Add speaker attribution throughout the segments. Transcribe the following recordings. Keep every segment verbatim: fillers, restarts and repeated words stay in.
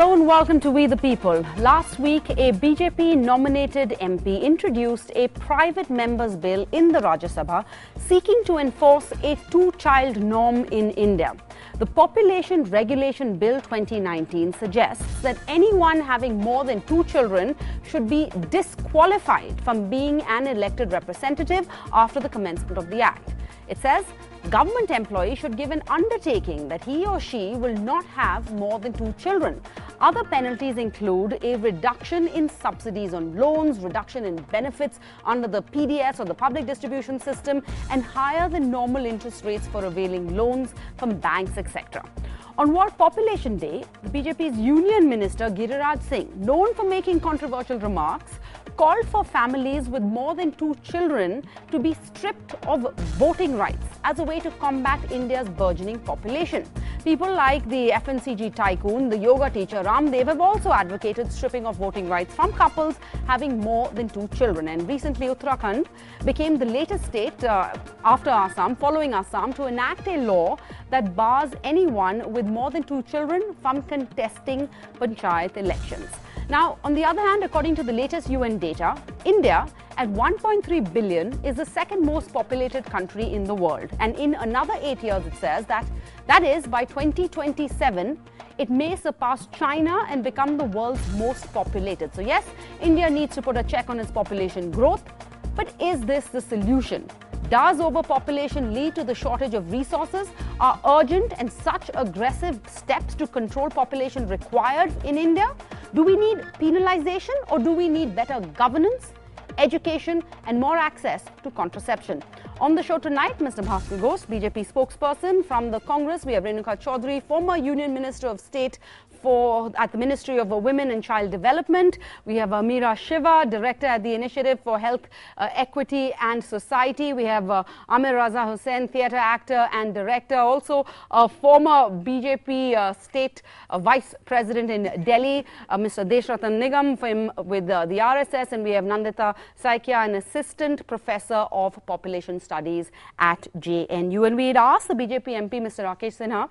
Speaker 1: Hello and welcome to We the People. Last week, a B J P-nominated M P introduced a private members' bill in the Rajya Sabha seeking to enforce a two-child norm in India. The Population Regulation Bill twenty nineteen suggests that anyone having more than two children should be disqualified from being an elected representative after the commencement of the Act. It says government employee should give an undertaking that he or she will not have more than two children. Other penalties include a reduction in subsidies on loans, reduction in benefits under the P D S or the public distribution system, and higher than normal interest rates for availing loans from banks, et cetera. On World Population Day, the B J P's Union Minister Giriraj Singh, known for making controversial remarks, called for families with more than two children to be stripped of voting rights as a way to combat India's burgeoning population. People like the F M C G tycoon, the yoga teacher Ramdev, have also advocated stripping of voting rights from couples having more than two children. And recently, Uttarakhand became the latest state uh, after Assam, following Assam, to enact a law that bars anyone with more than two children from contesting panchayat elections. Now, on the other hand, according to the latest U N data, India at one point three billion is the second most populated country in the world. And in another eight years, it says that, that is, by twenty twenty-seven, it may surpass China and become the world's most populated. So yes, India needs to put a check on its population growth. But is this the solution? Does overpopulation lead to the shortage of resources? Are urgent and such aggressive steps to control population required in India? Do we need penalization, or do we need better governance, education, and more access to contraception? On the show tonight, Mister Bhaskar Ghosh, B J P spokesperson. From the Congress, we have Renuka Chaudhary, former Union Minister of State for at the Ministry of Women and Child Development. We have Meera Shiva, Director at the Initiative for Health, uh, Equity and Society. We have uh, Amir Raza Hussain, theatre actor and director, also a former B J P uh, State uh, Vice President in Delhi, uh, Mister Deshratan Nigam from, with uh, the R S S, and we have Nandita Saikia, an Assistant Professor of Population Studies at J N U. And we had asked the B J P M P, Mister Rakesh Sinha,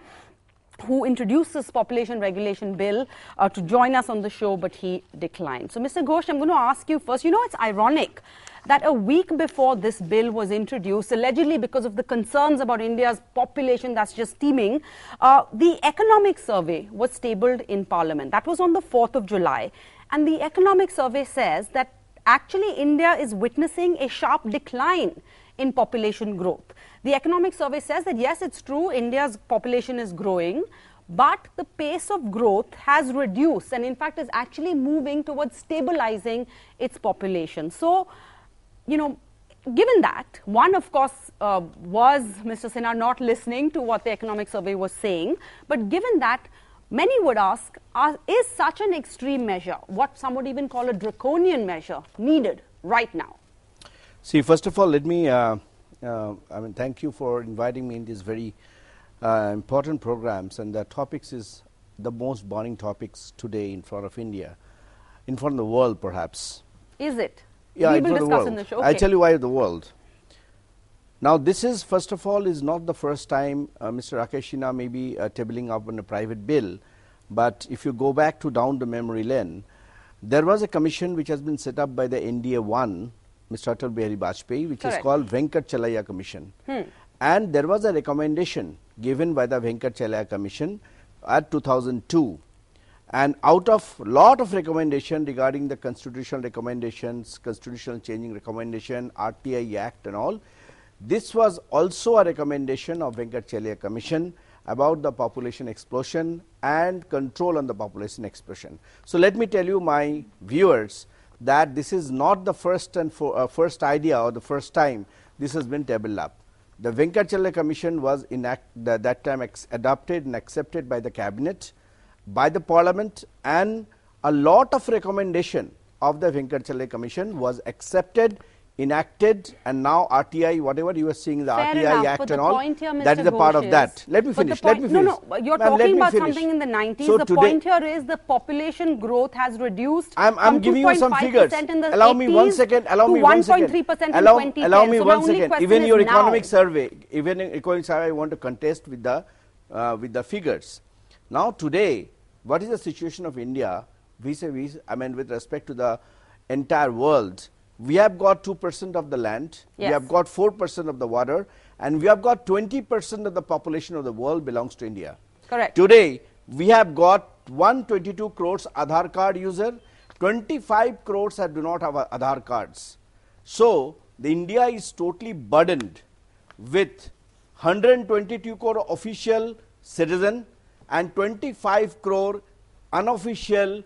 Speaker 1: who introduced this population regulation bill, uh, to join us on the show, but he declined. So, Mister Ghosh, I'm going to ask you first. You know, it's ironic that a week before this bill was introduced, allegedly because of the concerns about India's population that's just teeming, uh, the economic survey was tabled in Parliament. That was on the fourth of July. And the economic survey says that actually India is witnessing a sharp decline in population growth. The economic survey says that yes, it's true, India's population is growing, but the pace of growth has reduced and in fact is actually moving towards stabilizing its population. So, you know, given that, one of course uh, was Mister Sinha not listening to what the economic survey was saying, but given that, many would ask, uh, is such an extreme measure, what some would even call a draconian measure, needed right now?
Speaker 2: See, first of all, let me, uh, uh, I mean, thank you for inviting me in these very uh, important programs, and the topics is the most burning topics today in front of India, in front of the world perhaps.
Speaker 1: Is it?
Speaker 2: Yeah,
Speaker 1: we
Speaker 2: in
Speaker 1: will
Speaker 2: front of the
Speaker 1: discuss
Speaker 2: world.
Speaker 1: in the show. Okay.
Speaker 2: I'll tell you why the world. Now, this is, first of all, is not the first time uh, Mister Rakesh Sinha may be uh, tabling up on a private bill, but if you go back to down the memory lane, there was a commission which has been set up by the N D A one, Mister Atal Bihari Vajpayee, which Correct. Is called Venkat Chalaya Commission. Hmm. And there was a recommendation given by the Venkat Chalaya Commission at two thousand two. And out of lot of recommendation regarding the constitutional recommendations, constitutional changing recommendation, R T I Act and all, this was also a recommendation of Venkat Chalaya Commission about the population explosion and control on the population explosion. So let me tell you, my viewers, that this is not the first and for, uh, first idea or the first time this has been tabled up. The Venkat Chalaya Commission was enact, the, that time ex adopted and accepted by the cabinet, by the parliament, and a lot of recommendation of the Venkat Chalaya Commission was accepted, enacted, and now R T I, whatever you are seeing, the
Speaker 1: Fair
Speaker 2: R T I
Speaker 1: enough,
Speaker 2: Act and all,
Speaker 1: here,
Speaker 2: that is a part of that. Let me
Speaker 1: but
Speaker 2: finish,
Speaker 1: point,
Speaker 2: let me finish.
Speaker 1: No, no, you're talking about finish. something in the nineties. So the point here is the population growth has reduced.
Speaker 2: I'm, I'm giving you some figures. Allow me one second, allow me one second.
Speaker 1: Allow,
Speaker 2: allow me
Speaker 1: so
Speaker 2: one second. Even your economic
Speaker 1: now.
Speaker 2: survey, even in economic survey, I want to contest with the, uh, with the figures. Now today, what is the situation of India vis-a-vis, I mean, with respect to the entire world? We have got two percent of the land,
Speaker 1: yes.
Speaker 2: we have got four percent of the water, and we have got twenty percent of the population of the world belongs to India.
Speaker 1: Correct.
Speaker 2: Today, we have got one hundred twenty-two crores Aadhaar card user, twenty-five crores that do not have Aadhaar cards. So, the India is totally burdened with one hundred twenty-two crore official citizen and twenty-five crore unofficial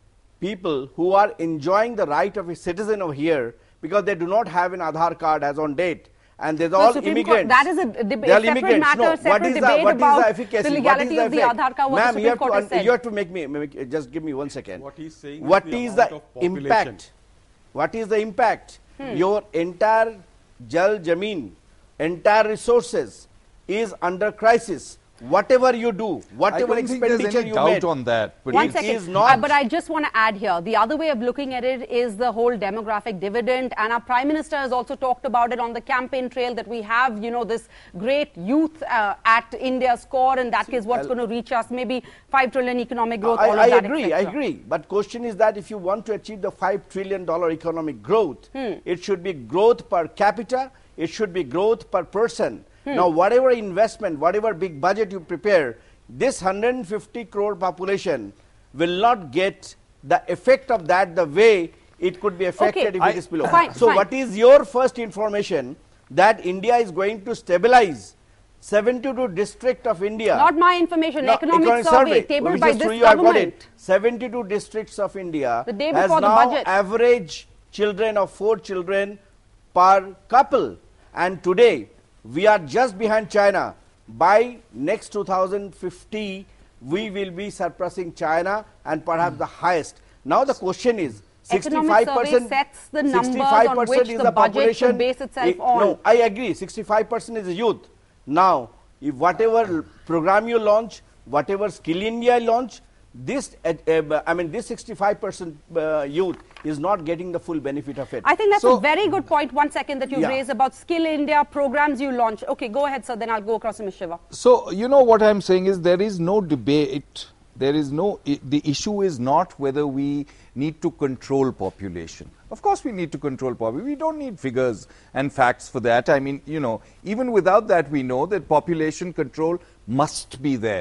Speaker 2: people who are enjoying the right of a citizen over here because they do not have an Aadhaar card as on date. And there's
Speaker 1: the
Speaker 2: all
Speaker 1: Supreme
Speaker 2: immigrants.
Speaker 1: Court, that is a debate,
Speaker 2: separate
Speaker 1: immigrants. matter,
Speaker 2: no,
Speaker 1: separate
Speaker 2: what is
Speaker 1: debate
Speaker 2: the, what
Speaker 1: about
Speaker 2: is the efficacy?
Speaker 1: the legality
Speaker 2: what is
Speaker 1: of the
Speaker 2: effect?
Speaker 1: Aadhaar card. What
Speaker 2: Ma'am,
Speaker 1: the
Speaker 2: you
Speaker 1: Supreme
Speaker 2: have
Speaker 1: Court
Speaker 2: to
Speaker 1: has said.
Speaker 2: you have to make me make, just give me one second.
Speaker 3: What he's saying
Speaker 2: What
Speaker 3: is the,
Speaker 2: is the
Speaker 3: amount of population.
Speaker 2: impact? What is the impact?
Speaker 1: Hmm.
Speaker 2: Your entire Jal Jameen, entire resources is under crisis. Whatever you do, whatever
Speaker 3: I don't think there's
Speaker 2: expenditure
Speaker 3: any
Speaker 2: you
Speaker 3: doubt
Speaker 2: make,
Speaker 3: on that. But
Speaker 1: One
Speaker 2: it
Speaker 1: second,
Speaker 2: is not.
Speaker 1: Uh, but I just want to add here, the other way of looking at it is the whole demographic dividend, and our Prime Minister has also talked about it on the campaign trail that we have, you know, this great youth uh, at India's core, and that is what's
Speaker 2: I'll
Speaker 1: going to reach us, maybe five trillion economic growth,
Speaker 2: I,
Speaker 1: all of
Speaker 2: I
Speaker 1: that,
Speaker 2: agree, I agree. But question is that if you want to achieve the five trillion dollar economic growth,
Speaker 1: Hmm.
Speaker 2: it should be growth per capita, it should be growth per person.
Speaker 1: Hmm.
Speaker 2: Now, whatever investment, whatever big budget you prepare, this one hundred fifty crore population will not get the effect of that the way it could be affected
Speaker 1: Okay.
Speaker 2: if
Speaker 1: I,
Speaker 2: it is below.
Speaker 1: fine,
Speaker 2: so,
Speaker 1: fine.
Speaker 2: what is your first information that India is going to stabilize seventy-two district of India?
Speaker 1: Not my information,
Speaker 2: No,
Speaker 1: economic,
Speaker 2: economic
Speaker 1: survey,
Speaker 2: survey,
Speaker 1: tabled
Speaker 2: which
Speaker 1: by
Speaker 2: is
Speaker 1: this
Speaker 2: through you, I've got
Speaker 1: government.
Speaker 2: it. seventy-two districts of India
Speaker 1: The day
Speaker 2: has
Speaker 1: before the
Speaker 2: now
Speaker 1: budget.
Speaker 2: average children of four children per couple, and today we are just behind China. By next two thousand fifty, we will be surpassing China and perhaps the highest. Now the question is,
Speaker 1: Economic
Speaker 2: sixty-five percent
Speaker 1: survey sets the numbers on which
Speaker 2: is
Speaker 1: the
Speaker 2: the
Speaker 1: budget
Speaker 2: population.
Speaker 1: should base itself
Speaker 2: It-
Speaker 1: on.
Speaker 2: No, I agree. sixty-five percent is youth. Now, if whatever program you launch, whatever Skill India launch, this uh, uh, I mean this sixty-five percent uh, youth is not getting the full benefit of it.
Speaker 1: I think that's
Speaker 2: So-
Speaker 1: a very good point, one second, that you
Speaker 2: Yeah.
Speaker 1: raised about Skill India programs you launch. Okay, go ahead, sir, then I'll go across to Miz Shiva.
Speaker 3: So, you know what I'm saying is there is no debate, there is no, I, the issue is not whether we need to control population. Of course we need to control population. We don't need figures and facts for that. I mean, you know, even without that we know that population control must be there.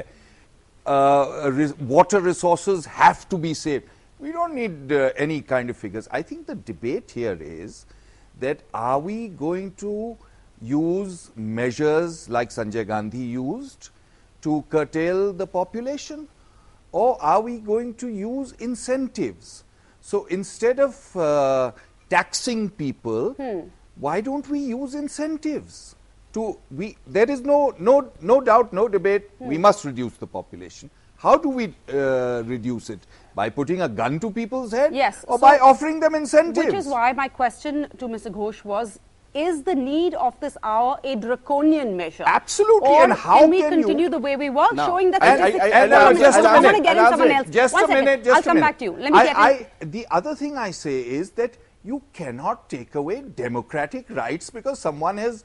Speaker 3: Uh, res water resources have to be saved. We don't need uh, any kind of figures. I think the debate here is that are we going to use measures like Sanjay Gandhi used to curtail the population, or are we going to use incentives? So instead of uh, taxing people,
Speaker 1: Hmm.
Speaker 3: why don't we use incentives? To we, there is no, no, no doubt, no debate,
Speaker 1: Hmm.
Speaker 3: we must reduce the population. How do we uh, reduce it? By putting a gun to people's head?
Speaker 1: Yes,
Speaker 3: Or
Speaker 1: so-
Speaker 3: by offering them incentives?
Speaker 1: Which is why my question to Mister Ghosh was, is the need of this hour a draconian measure?
Speaker 3: Absolutely,
Speaker 1: Or
Speaker 3: and how
Speaker 1: can we
Speaker 3: can you-
Speaker 1: continue the way we were,
Speaker 2: No.
Speaker 1: showing that
Speaker 2: And I-
Speaker 1: statistics-
Speaker 2: I-
Speaker 3: And now,
Speaker 2: I'll
Speaker 3: just
Speaker 2: answer-
Speaker 3: a
Speaker 2: I'll
Speaker 3: minute.
Speaker 1: I'm going to get in
Speaker 2: I'll
Speaker 1: someone
Speaker 2: answer
Speaker 1: else.
Speaker 2: it.
Speaker 3: Just
Speaker 1: One
Speaker 3: a
Speaker 1: second.
Speaker 3: minute, just
Speaker 1: I'll
Speaker 3: a
Speaker 1: come
Speaker 3: minute.
Speaker 1: back to you. Let me
Speaker 3: I,
Speaker 1: get in.
Speaker 3: I, the other thing I say is that you cannot take away democratic rights because someone has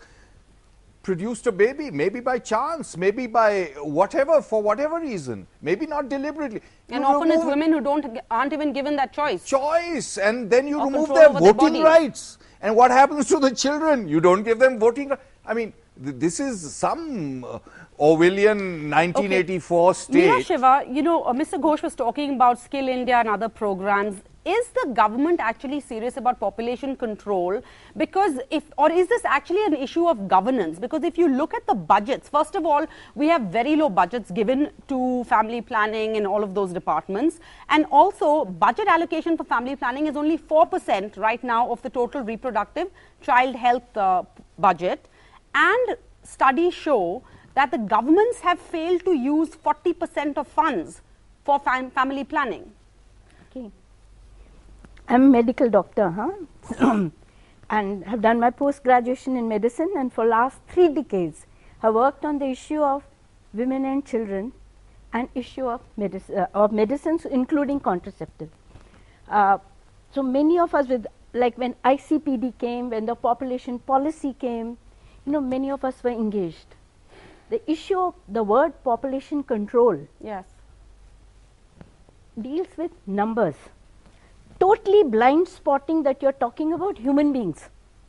Speaker 3: produced a baby, maybe by chance, maybe by whatever, for whatever reason, maybe not deliberately.
Speaker 1: And
Speaker 3: You
Speaker 1: often it's
Speaker 3: remove
Speaker 1: women who don't aren't even given that choice.
Speaker 3: choice, and then you
Speaker 1: Or
Speaker 3: remove
Speaker 1: control
Speaker 3: their
Speaker 1: over their
Speaker 3: voting
Speaker 1: bodies.
Speaker 3: rights. And what happens to the children? You don't give them voting rights. I mean, th this is some uh, Orwellian nineteen eighty-four state.
Speaker 1: Meera Shiva, you know, uh, Mister Ghosh was talking about Skill India and other programs. Is the government actually serious about population control? Because if, or is this actually an issue of governance? Because if you look at the budgets, first of all, we have very low budgets given to family planning and all of those departments. And also, budget allocation for family planning is only four percent right now of the total reproductive child health uh, budget. And studies show that the governments have failed to use forty percent of funds for fam family planning.
Speaker 4: Okay. I'm a medical doctor, huh? and have done my post-graduation in medicine, and for last three decades have worked on the issue of women and children and issue of, medic uh, of medicines, including contraceptive. Uh, so many of us, with like when I C P D came, when the population policy came, you know, many of us were engaged. The issue of the word population control
Speaker 1: Yes.
Speaker 4: deals with numbers, totally blind spotting that you are talking about human beings.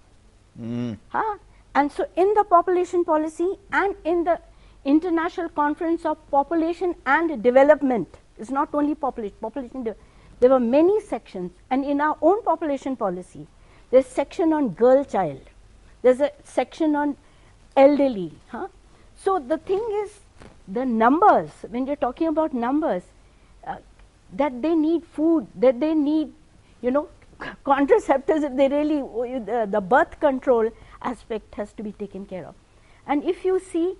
Speaker 3: Mm.
Speaker 4: Huh? And so, in the population policy and in the International Conference of Population and Development, it's not only population, population, there were many sections, and in our own population policy, there's a section on girl child, there's a section on elderly. Huh? So, the thing is, the numbers, when you're talking about numbers, uh, that they need food, that they need, you know, contraceptives, if they really, uh, the birth control aspect has to be taken care of. And if you see,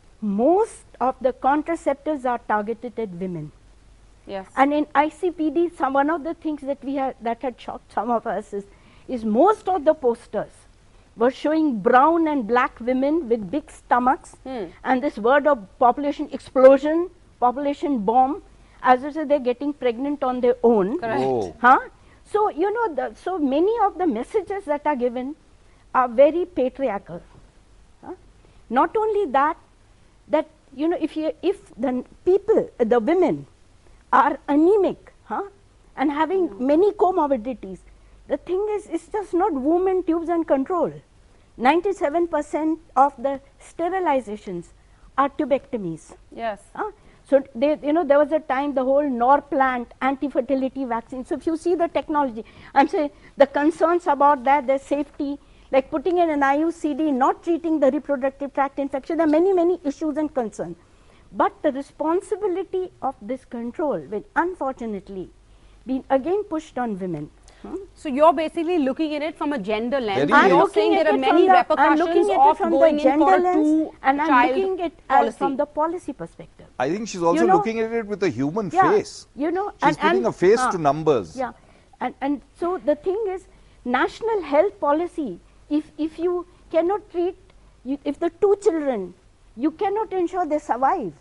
Speaker 4: most of the contraceptives are targeted at women.
Speaker 1: Yes.
Speaker 4: And in I C P D, some one of the things that we had that had shocked some of us is, is most of the posters were showing brown and black women with big stomachs,
Speaker 1: Hmm.
Speaker 4: and this word of population explosion, population bomb, as I say, they're getting pregnant on their own.
Speaker 1: Correct.
Speaker 3: Whoa.
Speaker 4: Huh? So, you know, the, so many of the messages that are given are very patriarchal. Huh? Not only that, that, you know, if you, if the people, uh, the women are anemic, huh, and having mm. many comorbidities, the thing is, it's just not women, tubes and control. ninety-seven percent of the sterilizations are tubectomies.
Speaker 1: Yes.
Speaker 4: Huh? So, they, you know, there was a time the whole Norplant anti-fertility vaccine. So, if you see the technology, I am saying the concerns about that, their safety, like putting in an I U C D, not treating the reproductive tract infection, there are many, many issues and concerns. But the responsibility of this control, which unfortunately been again pushed on women. Hmm?
Speaker 1: So you're basically looking at it from a gender lens.
Speaker 3: Very
Speaker 1: And
Speaker 3: I'm
Speaker 1: you're
Speaker 4: looking
Speaker 1: saying
Speaker 4: at
Speaker 1: there are
Speaker 4: it
Speaker 1: many
Speaker 4: from the- I'm
Speaker 1: repercussions
Speaker 4: looking at it
Speaker 1: of
Speaker 4: from
Speaker 1: going
Speaker 4: the
Speaker 1: in for a
Speaker 4: gender lens, and I'm
Speaker 1: two-child
Speaker 4: looking at uh,
Speaker 1: policy.
Speaker 4: from the policy perspective.
Speaker 3: I think she's also
Speaker 4: You know,
Speaker 3: looking at it with a human
Speaker 4: Yeah,
Speaker 3: face.
Speaker 4: you know,
Speaker 3: She's
Speaker 4: and,
Speaker 3: putting
Speaker 4: and,
Speaker 3: a face
Speaker 4: uh,
Speaker 3: to numbers.
Speaker 4: Yeah, and and so the thing is, national health policy. If if you cannot treat, you, if the two children, you cannot ensure they survive.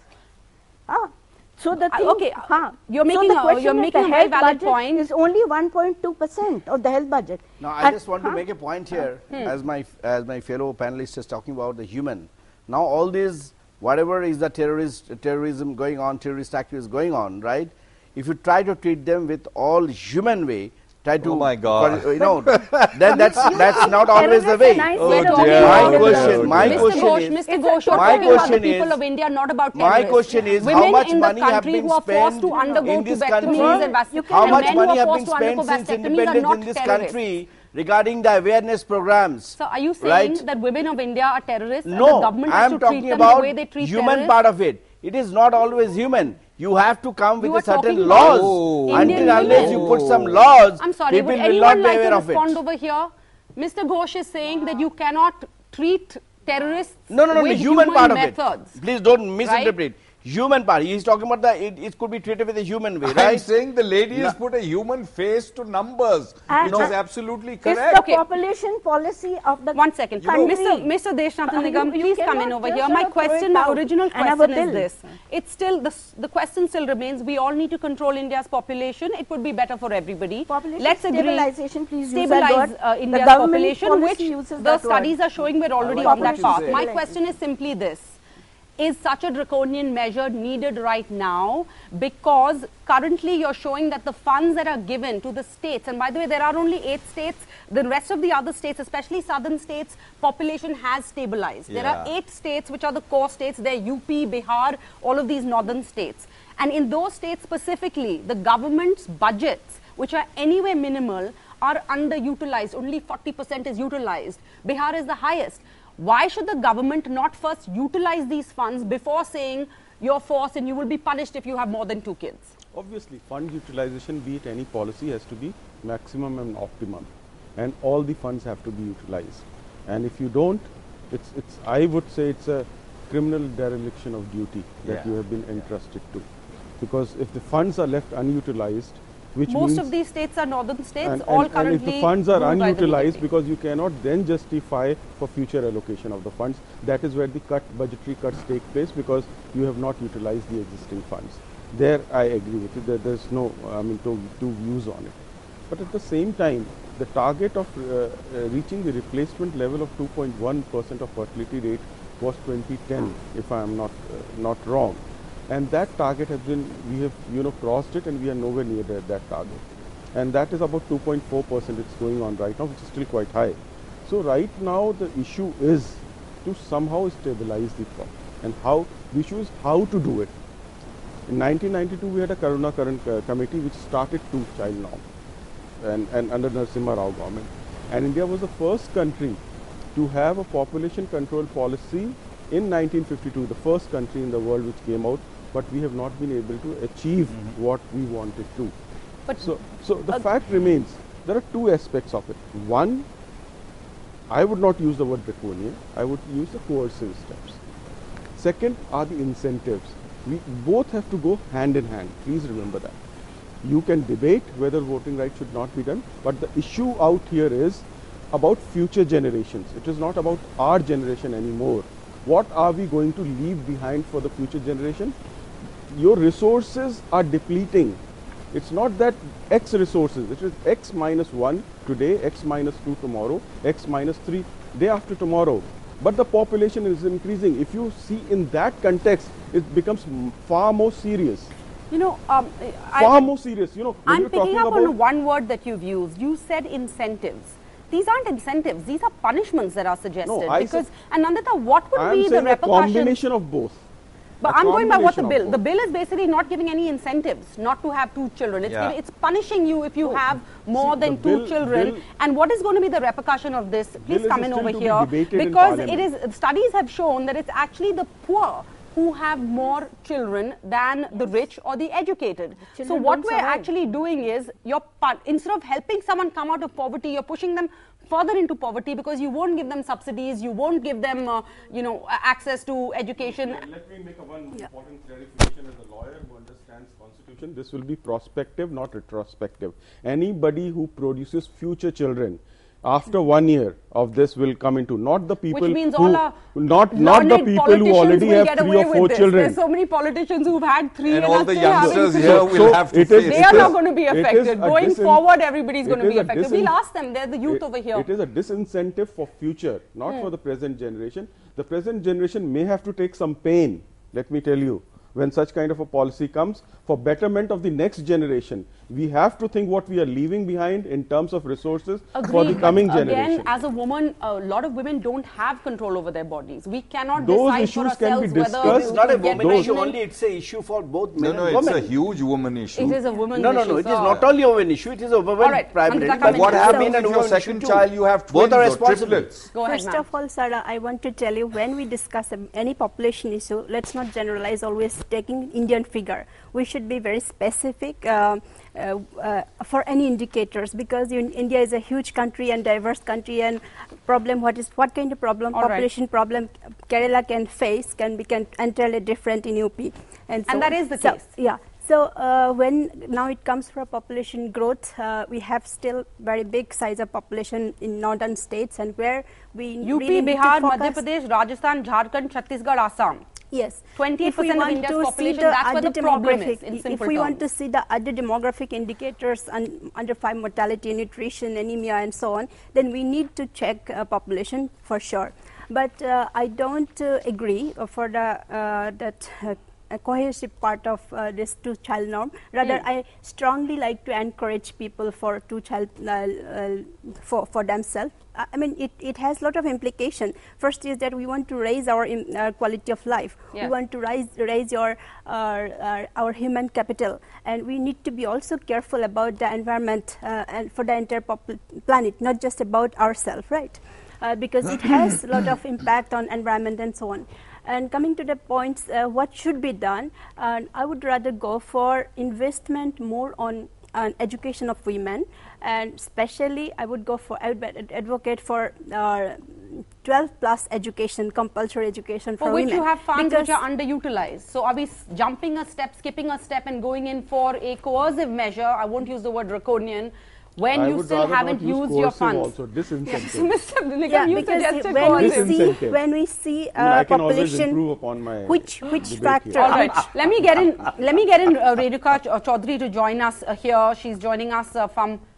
Speaker 4: Ah, so the
Speaker 1: Uh,
Speaker 4: thing.
Speaker 1: okay,
Speaker 4: huh.
Speaker 1: you're
Speaker 4: So
Speaker 1: making
Speaker 4: the
Speaker 1: a-
Speaker 4: question
Speaker 1: you're
Speaker 4: is
Speaker 1: making
Speaker 4: the
Speaker 1: a very
Speaker 4: health
Speaker 1: valid
Speaker 4: budget
Speaker 1: point.
Speaker 4: Is only one point two percent of the health budget.
Speaker 2: Now, I
Speaker 4: And-
Speaker 2: just want to
Speaker 4: huh?
Speaker 2: make a point here,
Speaker 1: Hmm.
Speaker 2: as my as my fellow panelist is talking about the human. Now, all these, whatever is the terrorist terrorism going on, terrorist activities going on, right? If you try to treat them with all human way, try to,
Speaker 3: Oh my God.
Speaker 2: you know, then that's that's not always the way.
Speaker 4: Nice
Speaker 3: Oh
Speaker 4: way to
Speaker 3: dear,
Speaker 4: put it.
Speaker 2: My
Speaker 3: oh dear,
Speaker 2: question,
Speaker 3: oh
Speaker 2: my
Speaker 3: dear.
Speaker 1: Mister
Speaker 2: question
Speaker 1: Ghosh,
Speaker 2: is,
Speaker 1: Mister
Speaker 4: It's
Speaker 1: Ghosh,
Speaker 4: a-
Speaker 1: you're
Speaker 2: my
Speaker 1: talking about the
Speaker 2: question
Speaker 1: people
Speaker 2: is-
Speaker 1: of India, not about
Speaker 2: my
Speaker 1: terrorists.
Speaker 2: question is,
Speaker 1: Women
Speaker 2: how much
Speaker 1: in
Speaker 2: money
Speaker 1: the
Speaker 2: have
Speaker 1: country
Speaker 2: been
Speaker 1: who are forced
Speaker 2: spent
Speaker 1: to undergo
Speaker 2: in this
Speaker 1: tubectomies
Speaker 2: country?
Speaker 1: and vas-
Speaker 4: You can-
Speaker 2: How
Speaker 1: and
Speaker 2: much
Speaker 1: men who
Speaker 2: money
Speaker 1: are
Speaker 2: have
Speaker 1: forced
Speaker 2: been
Speaker 1: to undergo
Speaker 2: spent since
Speaker 1: vasectomies are
Speaker 2: independence
Speaker 1: not
Speaker 2: in this
Speaker 1: terrorists.
Speaker 2: country regarding the awareness programs?
Speaker 1: So are you saying
Speaker 2: right?
Speaker 1: that women of India are terrorists and the
Speaker 2: No,
Speaker 1: government
Speaker 2: I
Speaker 1: has
Speaker 2: am
Speaker 1: to treat
Speaker 2: talking
Speaker 1: them the
Speaker 2: about
Speaker 1: way they treat
Speaker 2: human
Speaker 1: terrorists?
Speaker 2: part of it. It is not always human. You have to come with
Speaker 1: You
Speaker 2: a
Speaker 1: are talking
Speaker 2: certain
Speaker 1: about
Speaker 2: laws.
Speaker 3: Oh.
Speaker 2: Until
Speaker 1: Indian
Speaker 2: unless
Speaker 1: women.
Speaker 2: you put some laws,
Speaker 1: I'm sorry,
Speaker 2: people
Speaker 1: would
Speaker 2: will
Speaker 1: anyone
Speaker 2: not be
Speaker 1: like to
Speaker 2: aware of
Speaker 1: respond
Speaker 2: it.
Speaker 1: over here? Mister Ghosh is saying that you cannot treat terrorists
Speaker 2: No, no, no, the
Speaker 1: with
Speaker 2: human part of
Speaker 1: methods.
Speaker 2: it. Please don't misinterpret. Human part. He is talking about the, it, it could be treated with a human way,
Speaker 3: I'm
Speaker 2: right?
Speaker 3: saying the lady has
Speaker 2: No.
Speaker 3: put a human face to numbers,
Speaker 4: And-
Speaker 3: which is
Speaker 4: and-
Speaker 3: absolutely
Speaker 4: It's
Speaker 3: correct.
Speaker 4: the
Speaker 1: Okay.
Speaker 4: population policy of the
Speaker 1: One second.
Speaker 4: country.
Speaker 1: Mister Mister Deshnathan
Speaker 4: Uh, you-
Speaker 1: Nigam,
Speaker 4: you
Speaker 1: please come
Speaker 4: cannot
Speaker 1: in over
Speaker 4: just
Speaker 1: here.
Speaker 4: sort
Speaker 1: My
Speaker 4: of throw it
Speaker 1: question, my
Speaker 4: out
Speaker 1: original
Speaker 4: and have a
Speaker 1: question is
Speaker 4: bill.
Speaker 1: this. It's still, the, s- the question still remains, we all need to control India's population. It would be better for everybody.
Speaker 4: Population
Speaker 1: Let's agree.
Speaker 4: stabilization, please use that
Speaker 1: Stabilize
Speaker 4: word.
Speaker 1: uh,
Speaker 4: The
Speaker 1: India's
Speaker 4: government
Speaker 1: population, which
Speaker 4: policy uses
Speaker 1: the
Speaker 4: that word.
Speaker 1: studies are showing we're already
Speaker 3: like
Speaker 1: on
Speaker 3: what
Speaker 1: that
Speaker 3: you
Speaker 1: path.
Speaker 3: say.
Speaker 1: My question is simply this. Is such a draconian measure needed right now? Because currently you're showing that the funds that are given to the states, and by the way, there are only eight states, the rest of the other states, especially southern states, population has stabilized. There are
Speaker 3: Yeah.
Speaker 1: eight states which are the core states, they're U P, Bihar, all of these northern states. And in those states specifically, the government's budgets, which are anyway minimal, are underutilized. Only forty percent is utilized. Bihar is the highest. Why should the government not first utilize these funds before saying you're forced and you will be punished if you have more than two kids?
Speaker 5: Obviously, fund utilization, be it any policy, has to be maximum and optimum, and all the funds have to be utilized. And if you don't, it's, it's I would say it's a criminal dereliction of duty that
Speaker 3: Yeah.
Speaker 5: you have been entrusted to. Because if the funds are left unutilized, which
Speaker 1: Most
Speaker 5: means
Speaker 1: of these states are northern states,
Speaker 5: and,
Speaker 1: all
Speaker 5: and,
Speaker 1: currently
Speaker 5: and if the funds are
Speaker 1: ruled by the
Speaker 5: unutilized,
Speaker 1: B J P.
Speaker 5: because you cannot then justify for future allocation of the funds, that is where the cut budgetary cuts take place, because you have not utilized the existing funds. There I agree with you, there, there's no I mean two, two views on it. But at the same time, the target of uh, uh, reaching the replacement level of two point one percent of fertility rate was twenty ten, if I am not uh, not wrong. and that target has been, we have you know crossed it, and we are nowhere near that, that target, and that is about two point four percent it's going on right now, which is still quite high. So right now the issue is to somehow stabilize the crop, and how the issue is how to do it. In nineteen ninety-two we had a Karuna Karan uh, committee which started two child norm, and, and under Narasimha Rao government, and India was the first country to have a population control policy in nineteen fifty-two, the first country in the world which came out, but we have not been able to achieve mm-hmm. what we wanted to. But so, so the uh, fact remains, there are two aspects of it. One, I would not use the word draconian, I would use the coercive steps. Second are the incentives. We both have to go hand in hand, please remember that. You can debate whether voting rights should not be done, but the issue out here is about future generations. It is not about our generation anymore. What are we going to leave behind for the future generation? Your resources are depleting. It's not that X resources, it is X minus one today, X minus two tomorrow, X minus three day after tomorrow. But the population is increasing. If you see in that context, it becomes m far more serious.
Speaker 1: You know, um,
Speaker 5: far
Speaker 1: I,
Speaker 5: more serious. You know,
Speaker 1: I'm picking up on one word that you've used. You said incentives. These aren't incentives. These are punishments that are suggested.
Speaker 5: No, I
Speaker 1: because, and Nandita, what would
Speaker 5: I'm
Speaker 1: be the repercussions?
Speaker 5: A combination of both.
Speaker 1: But I'm going by what the bill. The bill is basically not giving any incentives not to have two children. It's,
Speaker 3: yeah.
Speaker 1: giving, it's punishing you if you
Speaker 5: no,
Speaker 1: have more
Speaker 5: see,
Speaker 1: than two
Speaker 5: bill,
Speaker 1: children.
Speaker 5: bill,
Speaker 1: and what is going to be the repercussion of this? Please come in over here.
Speaker 5: Be
Speaker 1: because it is, studies have shown that it's actually the poor who have more children than the rich or the educated. The so what we're survive. actually doing is, you're instead of helping someone come out of poverty, you're pushing them further into poverty, because you won't give them subsidies, you won't give them, uh, you know, access to education.
Speaker 5: Let, let me make a one yeah. important clarification as a lawyer who understands constitution. This will be prospective, not retrospective. Anybody who produces future children after one year of this will come into, not the people
Speaker 1: Which means
Speaker 5: who,
Speaker 1: all our
Speaker 5: not not the people who already have three or four children.
Speaker 1: There's so many politicians who've had three,
Speaker 3: and,
Speaker 1: and
Speaker 3: all the youngsters here
Speaker 5: so,
Speaker 3: will
Speaker 5: so
Speaker 3: have to
Speaker 5: it
Speaker 3: face.
Speaker 5: Is,
Speaker 1: they are not going to be affected. Going forward, everybody's going to be affected. We'll ask them. They're the youth
Speaker 5: it,
Speaker 1: over here.
Speaker 5: It is a disincentive for future, not hmm. for the present generation. The present generation may have to take some pain, let me tell you, when such kind of a policy comes, for betterment of the next generation. We have to think what we are leaving behind in terms of resources
Speaker 1: Agreed,
Speaker 5: for the coming
Speaker 1: again,
Speaker 5: generation.
Speaker 1: Again, as a woman, a lot of women don't have control over their bodies. We cannot
Speaker 5: Those
Speaker 1: decide
Speaker 5: issues
Speaker 1: for ourselves
Speaker 5: can be discussed.
Speaker 1: whether
Speaker 2: It's not a woman
Speaker 1: pregnant.
Speaker 2: issue only, it's an issue for both men
Speaker 3: no, no,
Speaker 2: and women.
Speaker 3: No, it's a huge woman issue.
Speaker 1: It is a woman
Speaker 2: no,
Speaker 1: issue.
Speaker 2: No, no, it
Speaker 1: so
Speaker 2: is not only a woman issue, it is a woman
Speaker 1: right,
Speaker 2: primarily.
Speaker 3: But what happens if your second child, you have twins
Speaker 2: both are
Speaker 3: or
Speaker 2: responsible.
Speaker 3: triplets?
Speaker 1: Go ahead,
Speaker 6: First of all, Sarah, I want to tell you, when we discuss um, any population issue, let's not generalize always taking Indian figure. We should be very specific uh, uh, uh, for any indicators, because in India is a huge country and diverse country, and problem what is what kind of problem
Speaker 1: All
Speaker 6: population
Speaker 1: right.
Speaker 6: problem Kerala can face can be can entirely different in U P, and so
Speaker 1: and that is the
Speaker 6: so,
Speaker 1: case.
Speaker 6: Yeah. So uh, when now it comes for population growth, uh, we have still very big size of population in northern states, and where we
Speaker 1: U P,
Speaker 6: really
Speaker 1: Bihar, Madhya Pradesh, Rajasthan, Jharkhand, Chhattisgarh, Assam.
Speaker 6: Yes.
Speaker 1: twenty percent of India's population, that's what the problem is, in simple
Speaker 6: If we
Speaker 1: terms.
Speaker 6: want to see the other demographic indicators un, under five mortality, nutrition, anemia and so on, then we need to check uh, population for sure. But uh, I don't uh, agree for the uh, that uh, a cohesive part of uh, this two-child norm. Rather, mm. I strongly like to encourage people for two-child uh, uh, for for themselves. Uh, I mean, it, it has a lot of implication. First is that we want to raise our uh, quality of life. Yeah. We want to raise raise your uh, uh, our human capital, and we need to be also careful about the environment uh, and for the entire planet, not just about ourselves, right? Uh, because it has a lot of impact on environment and so on. And coming to the points, uh, what should be done, uh, I would rather go for investment more on, on education of women, and especially I would go for, I would advocate for uh, twelve plus education, compulsory education for,
Speaker 1: for which
Speaker 6: women.
Speaker 1: you have funds
Speaker 6: because
Speaker 1: which are underutilized. So are we s jumping a step, skipping a step and going in for a coercive measure? I won't use the word draconian. When
Speaker 5: I
Speaker 1: you still haven't used your funds.
Speaker 5: Also, disincentive.
Speaker 1: Yes, Mister Nikam,
Speaker 6: yeah,
Speaker 1: you
Speaker 6: because
Speaker 1: suggested
Speaker 6: when we
Speaker 1: coercive.
Speaker 6: see when we see uh,
Speaker 5: I, mean, I can
Speaker 6: population,
Speaker 5: always improve upon my
Speaker 6: which which factor?
Speaker 1: All right, let me get in. Let me get in uh, Renuka Chaudhary to join us uh, here. She's joining us uh, from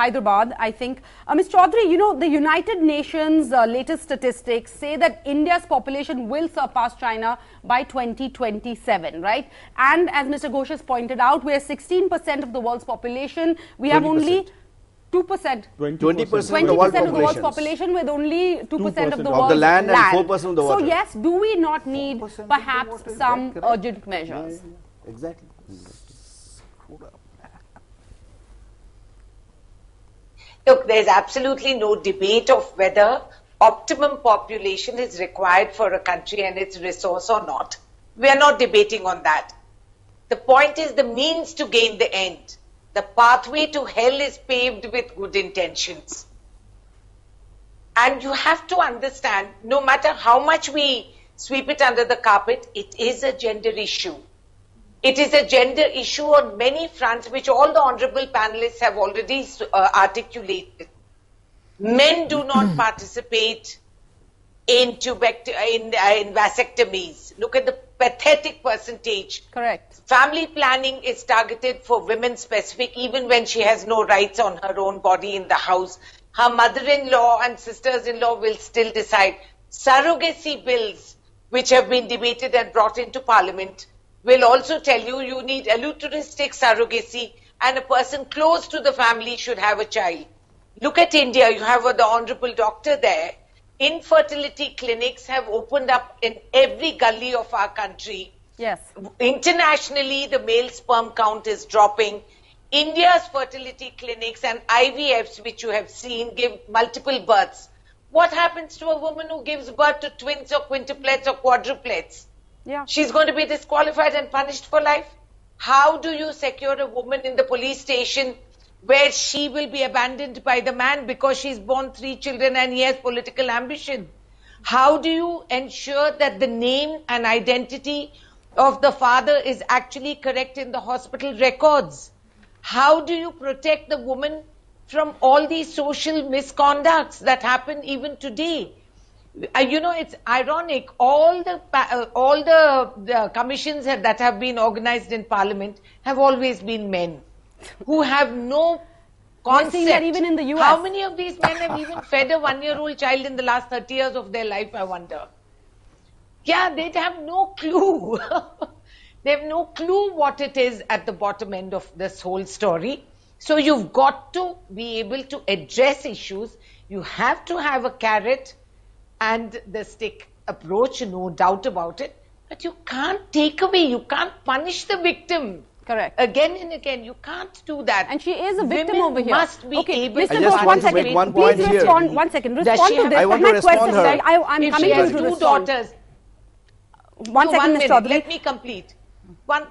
Speaker 1: Hyderabad, I think. Uh, Miz Chaudhary, you know, the United Nations uh, latest statistics say that India's population will surpass China by twenty twenty-seven, right? And as Mister Ghosh has pointed out, we are sixteen percent of the world's population. We have only two percent.
Speaker 2: twenty percent
Speaker 1: twenty
Speaker 2: of the world
Speaker 1: percent of the world's
Speaker 2: population
Speaker 1: population with only two percent of the
Speaker 2: of
Speaker 1: world's
Speaker 2: the land and four percent of the water.
Speaker 1: So yes, do we not need perhaps some urgent measures?
Speaker 2: Exactly.
Speaker 7: Look, there's absolutely no debate of whether optimum population is required for a country and its resource or not. We are not debating on that. The point is the means to gain the end. The pathway to hell is paved with good intentions. And you have to understand, no matter how much we sweep it under the carpet, it is a gender issue. It is a gender issue on many fronts, which all the honorable panelists have already uh, articulated. Men do not participate in, tubect in, uh, in vasectomies. Look at the pathetic percentage.
Speaker 1: Correct.
Speaker 7: Family planning is targeted for women specific, even when she has no rights on her own body in the house. Her mother-in-law and sisters-in-law will still decide. Surrogacy bills, which have been debated and brought into parliament, will also tell you you need altruistic surrogacy and a person close to the family should have a child. Look at India, you have the honorable doctor there. Infertility clinics have opened up in every gully of our country.
Speaker 1: Yes.
Speaker 7: Internationally, the male sperm count is dropping. India's fertility clinics and I V Fs, which you have seen, give multiple births. What happens to a woman who gives birth to twins or quintuplets or quadruplets?
Speaker 1: Yeah.
Speaker 7: She's going to be disqualified and punished for life. How do you secure a woman in the police station where she will be abandoned by the man because she's born three children and he has political ambition? How do you ensure that the name and identity of the father is actually correct in the hospital records? How do you protect the woman from all these social misconducts that happen even today? Uh, you know, it's ironic. All the uh, all the, the commissions have, that have been organized in Parliament have always been men who have no concept.
Speaker 1: We're seeing that even in the U S.
Speaker 7: How many of these men have even fed a one-year-old child in the last thirty years of their life, I wonder? Yeah, they'd have no clue. They have no clue what it is at the bottom end of this whole story. So you've got to be able to address issues. You have to have a carrot and the stick approach, no doubt about it. But you can't take away, you can't punish the victim.
Speaker 1: Correct.
Speaker 7: Again and again, you can't do that.
Speaker 1: And she is a victim
Speaker 7: Women
Speaker 1: over here.
Speaker 7: must be
Speaker 1: okay,
Speaker 7: able
Speaker 1: Mister
Speaker 2: I just
Speaker 1: Ghosh,
Speaker 2: want
Speaker 1: one
Speaker 2: to
Speaker 1: second.
Speaker 2: make one
Speaker 1: Please
Speaker 2: point here.
Speaker 1: respond. One second.
Speaker 7: Does
Speaker 1: Respond
Speaker 7: she
Speaker 1: to
Speaker 7: have-
Speaker 1: this.
Speaker 2: I want
Speaker 1: My
Speaker 2: to respond
Speaker 1: question-
Speaker 2: her.
Speaker 1: I, I'm
Speaker 7: if
Speaker 1: coming
Speaker 7: she
Speaker 1: to
Speaker 7: has
Speaker 1: you to
Speaker 7: two
Speaker 1: respond.
Speaker 7: daughters,
Speaker 1: One
Speaker 7: no,
Speaker 1: second,
Speaker 7: one
Speaker 1: Miz
Speaker 7: minute,
Speaker 1: Chaudhary.
Speaker 7: let me complete. One.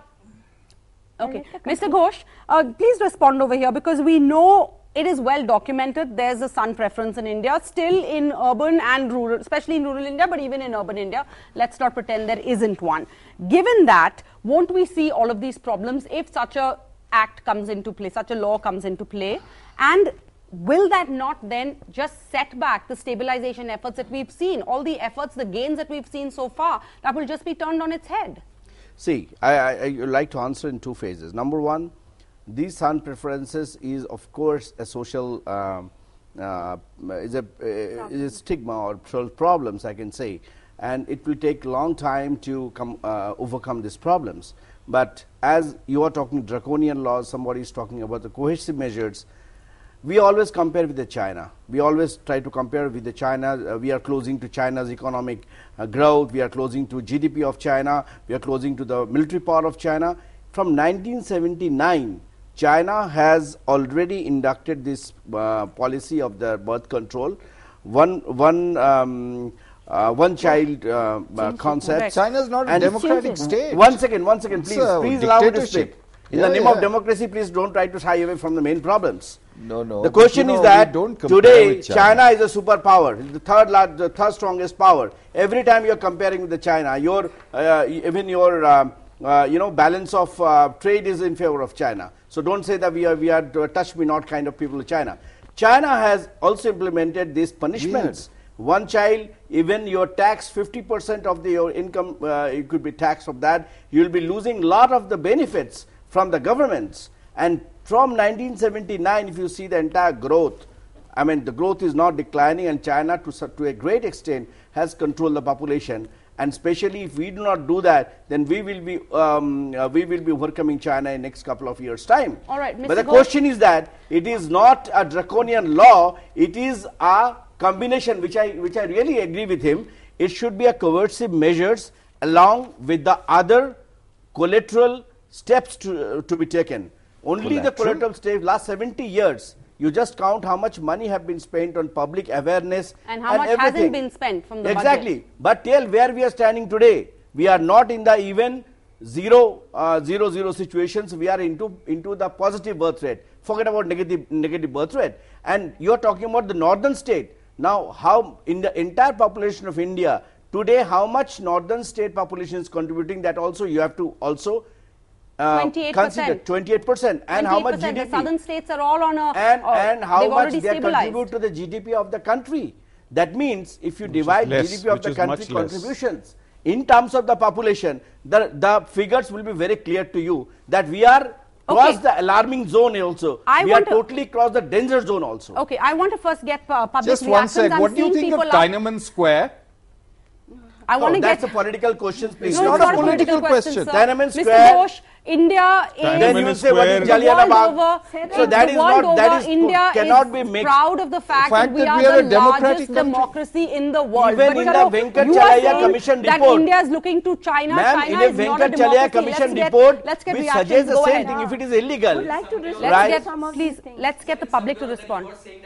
Speaker 1: Okay. Mister Ghosh, uh, please respond over here because we know it is well documented. There's a son preference in India, still in urban and rural, especially in rural India, but even in urban India. Let's not pretend there isn't one. Given that, won't we see all of these problems if such a act comes into play, such a law comes into play? And will that not then just set back the stabilization efforts that we've seen? All the efforts, the gains that we've seen so far, that will just be turned on its head.
Speaker 2: See, I, I, I would like to answer in two phases. Number one, these son preferences is of course a social um, uh, is a, uh, is a stigma or social problems, I can say, and it will take a long time to come uh, overcome these problems. But as you are talking draconian laws, somebody is talking about the coercive measures. We always compare with the China. We always try to compare with the China. Uh, we are closing to China's economic uh, growth. We are closing to G D P of China. We are closing to the military power of China. From nineteen seventy-nine, China has already inducted this uh, policy of the birth control. One, one, um, uh, one child uh, uh, concept.
Speaker 3: China is not a
Speaker 2: And
Speaker 3: democratic state.
Speaker 2: One second, one second, please.
Speaker 3: It's a
Speaker 2: Please allow me to
Speaker 3: dictatorship.
Speaker 2: speak. In
Speaker 3: Yeah,
Speaker 2: the name
Speaker 3: yeah.
Speaker 2: of democracy, please don't try to shy away from the main problems.
Speaker 3: No, no.
Speaker 2: The
Speaker 3: but
Speaker 2: question
Speaker 3: you
Speaker 2: is
Speaker 3: know,
Speaker 2: that
Speaker 3: we don't compare
Speaker 2: today
Speaker 3: with
Speaker 2: China. is a superpower, the third large, the third strongest power. Every time you are comparing with the China, your uh, even your um, uh, you know balance of uh, trade is in favor of China. So don't say that we are we are uh, touch me not kind of people of China. China has also implemented these punishments. One child, even your tax fifty percent of the, your income, uh, it could be taxed of that. You will be losing a lot of the benefits from the governments, and from nineteen seventy-nine, if you see the entire growth, I mean, the growth is not declining, and China to, to a great extent has controlled the population. And especially if we do not do that, then we will be um, uh, we will be overcoming China in next couple of years' time.
Speaker 1: All right, Mister
Speaker 2: But the
Speaker 1: Ghosh.
Speaker 2: question is that it is not a draconian law; it is a combination, which I which I really agree with him. It should be a coercive measures along with the other collateral steps to uh, to be taken. Only the collateral steps. Last seventy years. You just count how much money have been spent on public awareness
Speaker 1: and how
Speaker 2: and
Speaker 1: much
Speaker 2: everything.
Speaker 1: hasn't been spent from the
Speaker 2: exactly.
Speaker 1: budget.
Speaker 2: But tell where we are standing today. We are not in the even zero, uh, zero, zero situations. We are into into the positive birth rate. Forget about negative negative birth rate. And you are talking about the northern state. Now, how in the entire population of India today, how much northern state population is contributing? That also you have to also.
Speaker 1: twenty-eight percent.
Speaker 2: twenty-eight percent. And how much G D P?
Speaker 1: The southern states are all on a.
Speaker 2: And,
Speaker 1: uh,
Speaker 2: and how much they
Speaker 1: stabilized.
Speaker 2: contribute to the G D P of the country. That means if you which divide less, G D P of the country contributions in terms of the population, the, the figures will be very clear to you that we are cross okay. the alarming zone also.
Speaker 1: I
Speaker 2: we
Speaker 1: want
Speaker 2: are
Speaker 1: to
Speaker 2: totally cross the danger zone also.
Speaker 1: Okay, I want to first get uh, public
Speaker 3: Just
Speaker 1: reactions.
Speaker 3: one sec.
Speaker 1: I'm
Speaker 3: What do you think of Tiananmen Square?
Speaker 1: I want
Speaker 2: oh,
Speaker 1: to
Speaker 2: that's
Speaker 1: get
Speaker 2: a political question, please.
Speaker 1: No,
Speaker 3: it's not, not a political,
Speaker 1: question.
Speaker 3: question.
Speaker 2: Tiananmen
Speaker 1: Mister
Speaker 2: Square.
Speaker 1: Ghosh, India is
Speaker 2: then you will say what is Jallianwala Bagh. So that is not that is
Speaker 1: India
Speaker 2: cannot
Speaker 1: is
Speaker 2: be mixed.
Speaker 1: proud of the fact,
Speaker 3: fact
Speaker 1: that we
Speaker 3: that
Speaker 1: are
Speaker 3: we are
Speaker 1: the
Speaker 3: a democratic
Speaker 1: largest
Speaker 3: country.
Speaker 1: democracy in the world.
Speaker 2: Even
Speaker 1: but
Speaker 2: in
Speaker 1: Chalo,
Speaker 2: the Venkat
Speaker 1: you are
Speaker 2: Chalaya
Speaker 1: saying
Speaker 2: Commission
Speaker 1: that
Speaker 2: report,
Speaker 1: India is looking to China.
Speaker 2: Ma'am,
Speaker 1: China
Speaker 2: in a
Speaker 1: is not a
Speaker 2: Venkat Chalaya
Speaker 1: democracy.
Speaker 2: Commission
Speaker 1: let's
Speaker 2: report,
Speaker 1: get, let's get
Speaker 2: which
Speaker 1: reactions.
Speaker 2: suggests the
Speaker 1: Go
Speaker 2: same
Speaker 1: ahead.
Speaker 2: thing if it is illegal.
Speaker 4: Would like to respond
Speaker 1: Let's
Speaker 2: right?
Speaker 1: get,
Speaker 4: some of
Speaker 1: please,
Speaker 4: these things.
Speaker 1: let's get the public to respond.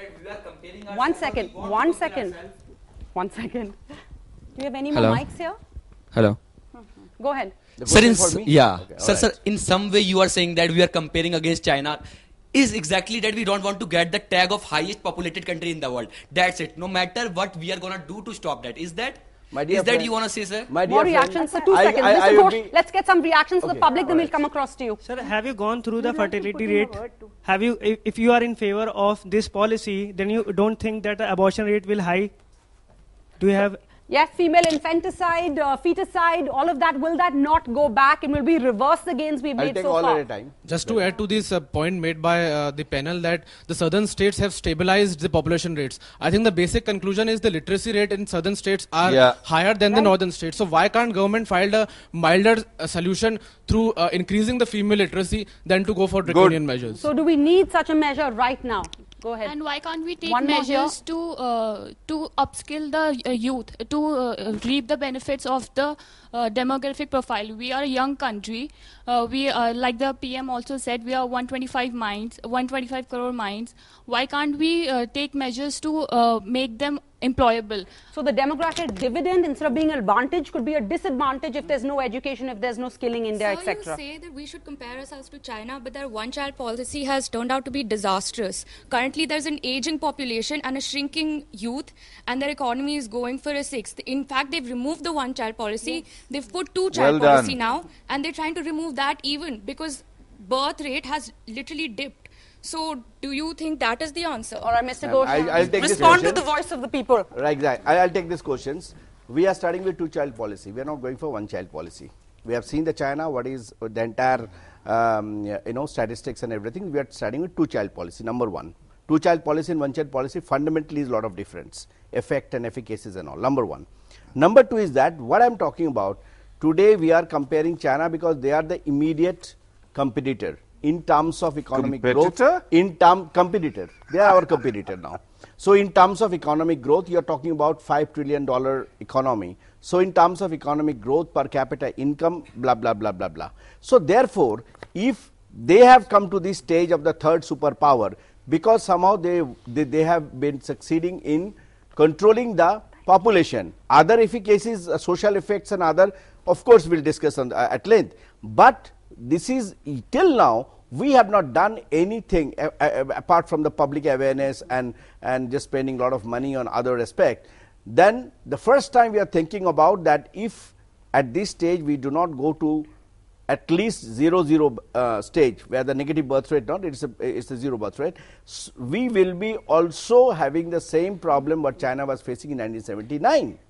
Speaker 1: One second, one second, one second. Do you have any
Speaker 8: Hello?
Speaker 1: more mics here?
Speaker 8: Hello.
Speaker 1: Go ahead.
Speaker 8: Sir, in s- yeah,
Speaker 2: okay,
Speaker 8: sir,
Speaker 2: right.
Speaker 8: sir, in some way you are saying that we are comparing against China. Is exactly that we don't want to get the tag of highest populated country in the world. That's it. No matter what we are gonna do to stop that. Is that?
Speaker 2: My dear
Speaker 8: is that
Speaker 2: friend,
Speaker 8: you wanna say, sir?
Speaker 2: My dear
Speaker 1: More
Speaker 2: friend,
Speaker 1: reactions. So two
Speaker 2: I-
Speaker 1: seconds.
Speaker 2: I-
Speaker 1: Mister
Speaker 2: I
Speaker 1: Ghosh,
Speaker 2: agree.
Speaker 1: let's get some reactions to
Speaker 2: Okay,
Speaker 1: the public. Then
Speaker 2: all
Speaker 1: we'll come across to you.
Speaker 9: Sir, have you gone through the
Speaker 4: Would you like to
Speaker 9: fertility
Speaker 4: put in a
Speaker 9: rate?
Speaker 4: word too?
Speaker 9: Have you, if, if you are in favor of this policy, then you don't think that the abortion rate will high? Do you have?
Speaker 1: Yes, female infanticide, uh, feticide, all of that. Will that not go back and will be reversed the gains we've
Speaker 2: I'll
Speaker 1: made
Speaker 2: take
Speaker 1: so
Speaker 2: all
Speaker 1: far?
Speaker 2: at a time.
Speaker 10: Just to add to this uh, point made by uh, the panel that the southern states have stabilized the population rates. I think the basic conclusion is the literacy rate in southern states are
Speaker 3: Yeah.
Speaker 10: higher than the northern states. So why can't government find a milder uh, solution through uh, increasing the female literacy than to go for draconian measures?
Speaker 1: So do we need such a measure right now? Go ahead.
Speaker 11: And why can't we take
Speaker 1: One more here.
Speaker 11: measures to uh, to upskill the uh, youth, to uh, reap the benefits of the uh, demographic profile? We are a young country. Uh, we uh, like the P M also said, we are one twenty-five minds, one twenty-five crore minds. Why can't we uh, take measures to uh, make them employable?
Speaker 1: So the demographic dividend, instead of being an advantage, could be a disadvantage if there's no education, if there's no skilling in there,
Speaker 12: So
Speaker 1: et
Speaker 12: you
Speaker 1: cetera.
Speaker 12: say that we should compare ourselves to China, but their one-child policy has turned out to be disastrous. Currently, there's an aging population and a shrinking youth, and their economy is going for a sixth. In fact, they've removed the one-child policy. They've put two-child
Speaker 3: Well
Speaker 12: policy
Speaker 3: done.
Speaker 12: now, and they're trying to remove that even because birth rate has literally dipped. So, do you think that is the answer?
Speaker 1: All right, Mister
Speaker 2: Ma'am,
Speaker 1: Ghosh,
Speaker 2: I- I'll take this
Speaker 1: respond to
Speaker 2: question.
Speaker 1: the voice of the people.
Speaker 2: Right, exactly. I- I'll take these questions. We are starting with two-child policy. We are not going for one-child policy. We have seen the China, what is the entire, um, you know, statistics and everything. We are starting with two-child policy, number one. Two-child policy and one-child policy fundamentally is a lot of difference, effect and efficacies and all, number one. Number two is that what I'm talking about, today we are comparing China because they are the immediate competitor in terms of economic
Speaker 3: Competitor?
Speaker 2: growth. In term competitor, they are our competitor now. So in terms of economic growth, you are talking about five trillion dollar economy. So in terms of economic growth, per capita income, blah blah blah blah blah. So therefore, if they have come to this stage of the third superpower, because somehow they they, they have been succeeding in controlling the population. Other efficacies, uh, social effects and other, of course, we'll discuss on the, uh, at length. But this is till now. We have not done anything uh, uh, apart from the public awareness and, and just spending a lot of money on other aspect. Then the first time we are thinking about that if at this stage we do not go to at least zero zero uh, stage where the negative birth rate not it's a it's a zero birth rate, S we will be also having the same problem what China was facing in nineteen seventy-nine.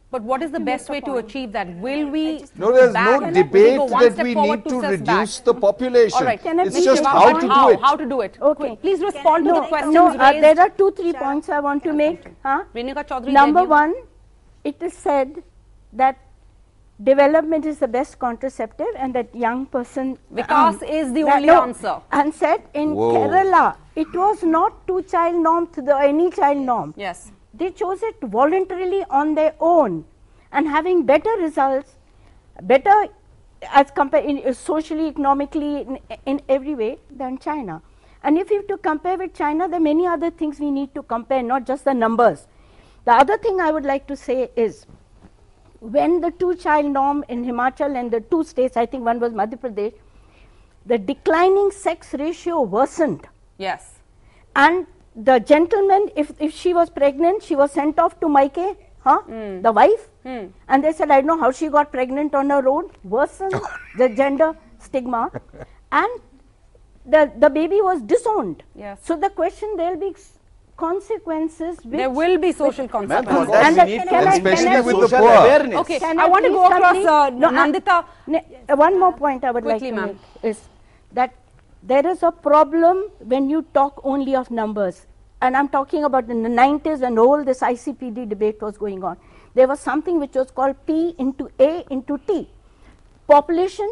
Speaker 1: But what is the
Speaker 4: to
Speaker 1: best
Speaker 4: make
Speaker 1: way
Speaker 4: a
Speaker 1: to
Speaker 4: point.
Speaker 1: achieve that? Will we
Speaker 3: No, there's
Speaker 1: back-
Speaker 3: no
Speaker 1: will
Speaker 3: debate
Speaker 1: go one
Speaker 3: that
Speaker 1: step
Speaker 3: we
Speaker 1: forward,
Speaker 3: need
Speaker 1: two
Speaker 3: to
Speaker 1: steps
Speaker 3: reduce
Speaker 1: back?
Speaker 3: the population.
Speaker 1: All right.
Speaker 4: Can I
Speaker 3: It's
Speaker 4: make
Speaker 3: just
Speaker 4: one
Speaker 3: how
Speaker 4: point?
Speaker 3: to
Speaker 1: how,
Speaker 3: do it.
Speaker 1: How to do it.
Speaker 4: Okay.
Speaker 1: Please respond to
Speaker 4: No,
Speaker 1: the questions
Speaker 4: no, uh,
Speaker 1: raised.
Speaker 4: there are two, three points I want to make. Huh?
Speaker 1: Renuka Chaudhary,
Speaker 4: Number
Speaker 1: then you.
Speaker 4: one, it is said that development is the best contraceptive and that young person
Speaker 1: Vikas is the
Speaker 4: that-
Speaker 1: only
Speaker 4: no,
Speaker 1: answer.
Speaker 4: And said in
Speaker 3: Whoa.
Speaker 4: Kerala, it was not two child norm to the any child norm.
Speaker 1: Yes.
Speaker 4: They chose it voluntarily on their own and having better results, better as compared in, uh, socially, economically, in, in every way than China. And if you have to compare with China, there are many other things we need to compare, not just the numbers. The other thing I would like to say is, when the two-child norm in Himachal and the two states, I think one was Madhya Pradesh, the declining sex ratio worsened.
Speaker 1: Yes.
Speaker 4: And the gentleman, if, if she was pregnant, she was sent off to Maike, huh?
Speaker 1: Mm.
Speaker 4: The wife.
Speaker 1: Hmm.
Speaker 4: And they said, I don't know how she got pregnant on her own, worsened the gender stigma. And the, the baby was disowned.
Speaker 1: Yes.
Speaker 4: So the question, there will be consequences. Which
Speaker 1: There will be social
Speaker 2: Ma'am,
Speaker 1: consequences.
Speaker 2: for that
Speaker 4: And
Speaker 2: we
Speaker 4: the-
Speaker 2: need to
Speaker 4: can I-
Speaker 3: especially
Speaker 4: can I-
Speaker 3: with the
Speaker 2: social
Speaker 3: poor.
Speaker 2: awareness.
Speaker 1: Okay,
Speaker 4: Can
Speaker 1: I want to
Speaker 4: please
Speaker 1: go across,
Speaker 4: complete?
Speaker 1: uh,
Speaker 4: No, I-
Speaker 1: Nandita.
Speaker 4: Ne- uh, one more point I would
Speaker 1: Quickly,
Speaker 4: like to
Speaker 1: ma'am.
Speaker 4: make is that there is a problem when you talk only of numbers. And I'm talking about in the nineties when all this I C P D debate was going on. There was something which was called P into A into T. Population,